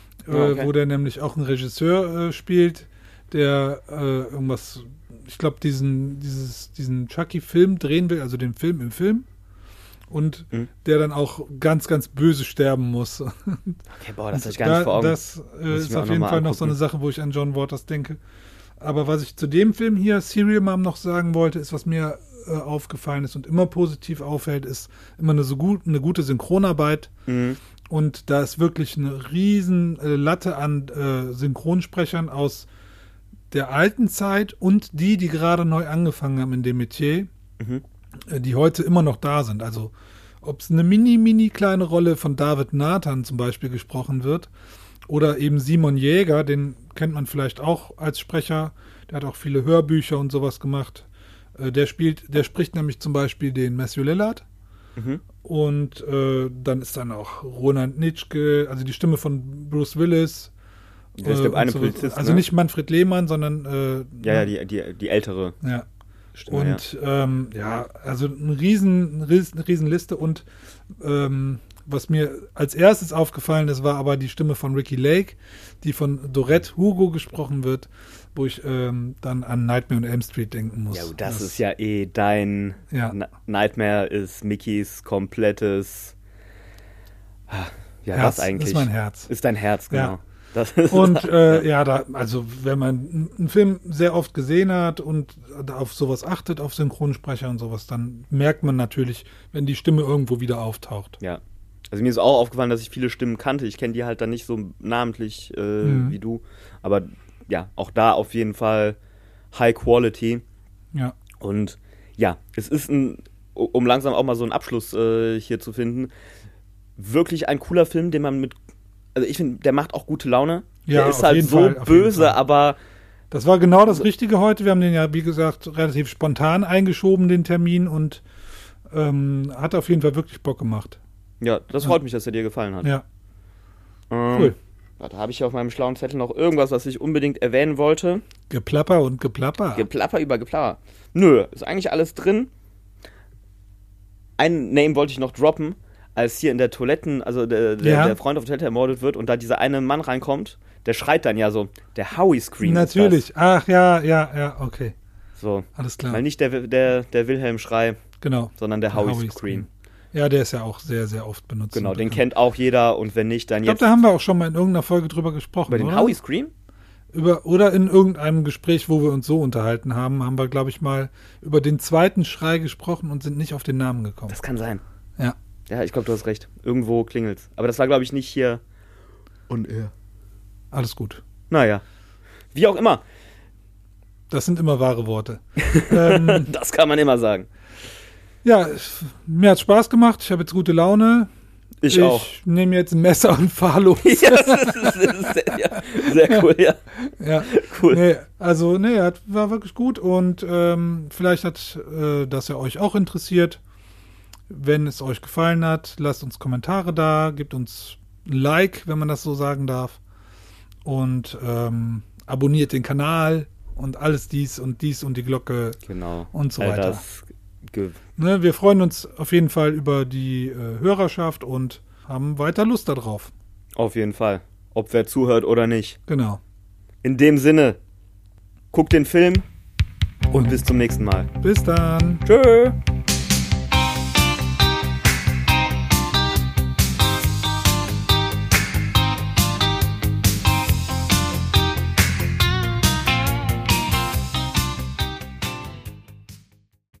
wo der nämlich auch einen Regisseur spielt, der irgendwas, ich glaube, diesen Chucky-Film drehen will, also den Film im Film. Und der dann auch ganz, ganz böse sterben muss. Okay, boah, das ist gar nicht vor Augen. Das ist auf jeden Fall noch so eine Sache, wo ich an John Waters denke. Aber was ich zu dem Film hier, Serial Mom, noch sagen wollte, ist, was mir aufgefallen ist und immer positiv auffällt, ist immer eine gute Synchronarbeit. Und da ist wirklich eine riesen Latte an Synchronsprechern aus der alten Zeit und die gerade neu angefangen haben in dem Metier, die heute immer noch da sind. Also ob es eine mini kleine Rolle von David Nathan zum Beispiel gesprochen wird oder eben Simon Jäger, den kennt man vielleicht auch als Sprecher, der hat auch viele Hörbücher und sowas gemacht. Der spricht nämlich zum Beispiel den Matthew Lillard. Und dann ist dann auch Roland Nitschke, also die Stimme von Bruce Willis. Das gibt eine Polizist, also nicht Manfred Lehmann, sondern die ältere. Ja. Stimme, und also eine riesen Liste und was mir als erstes aufgefallen ist, war aber die Stimme von Ricky Lake, die von Dorette Hugo gesprochen wird, wo ich dann an Nightmare on Elm Street denken muss. Ja, das ist ja dein Nightmare ist Mickeys komplettes Herz, was eigentlich? ist mein Herz. Ist dein Herz, genau. Ja. Das ist Und also wenn man einen Film sehr oft gesehen hat und auf sowas achtet, auf Synchronsprecher und sowas, dann merkt man natürlich, wenn die Stimme irgendwo wieder auftaucht. Ja. Also mir ist auch aufgefallen, dass ich viele Stimmen kannte. Ich kenne die halt dann nicht so namentlich wie du. Aber ja, auch da auf jeden Fall High Quality. Ja. Und ja, es ist um langsam auch mal so einen Abschluss hier zu finden, wirklich ein cooler Film, den man also ich finde, der macht auch gute Laune. Ja, der ist halt so böse, aber das war genau das Richtige heute. Wir haben den ja, wie gesagt, relativ spontan eingeschoben, den Termin, und hat auf jeden Fall wirklich Bock gemacht. ja, das freut mich, dass er dir gefallen hat. Ja, cool. Da habe ich hier auf meinem schlauen Zettel noch irgendwas, was ich unbedingt erwähnen wollte. Geplapper und Geplapper. Geplapper über Geplapper. Nö, ist eigentlich alles drin. Ein Name wollte ich noch droppen, als hier in der Toiletten, also der Freund auf der Toilette ermordet wird und da dieser eine Mann reinkommt, der schreit dann ja so, der Howie-Scream. Natürlich. Ach ja, okay. So. Alles klar. Weil nicht der Wilhelm-Schrei, genau, sondern der Howie-Scream. Ja, der ist ja auch sehr, sehr oft benutzt. Genau, den kennt auch jeder und wenn nicht, dann ich glaube, da haben wir auch schon mal in irgendeiner Folge drüber gesprochen, über den Howie-Scream? Oder in irgendeinem Gespräch, wo wir uns so unterhalten haben, haben wir, glaube ich, mal über den zweiten Schrei gesprochen und sind nicht auf den Namen gekommen. Das kann sein. Ja. Ja, ich glaube, du hast recht. Irgendwo klingelt's. Aber das war, glaube ich, nicht hier on air. Alles gut. Naja. Wie auch immer. Das sind immer wahre Worte. Das kann man immer sagen. Ja, mir hat Spaß gemacht. Ich habe jetzt gute Laune. Ich auch. Ich nehme jetzt ein Messer und fahre los. Ja, das ist sehr cool, ja. Ja, cool. War wirklich gut und vielleicht hat das ja euch auch interessiert. Wenn es euch gefallen hat, lasst uns Kommentare da, gebt uns ein Like, wenn man das so sagen darf. Und abonniert den Kanal und alles dies und die Glocke genau. Und so weiter. Wir freuen uns auf jeden Fall über die Hörerschaft und haben weiter Lust darauf. Auf jeden Fall. Ob wer zuhört oder nicht. Genau. In dem Sinne, guckt den Film und bis zum nächsten Mal. Bis dann. Tschö.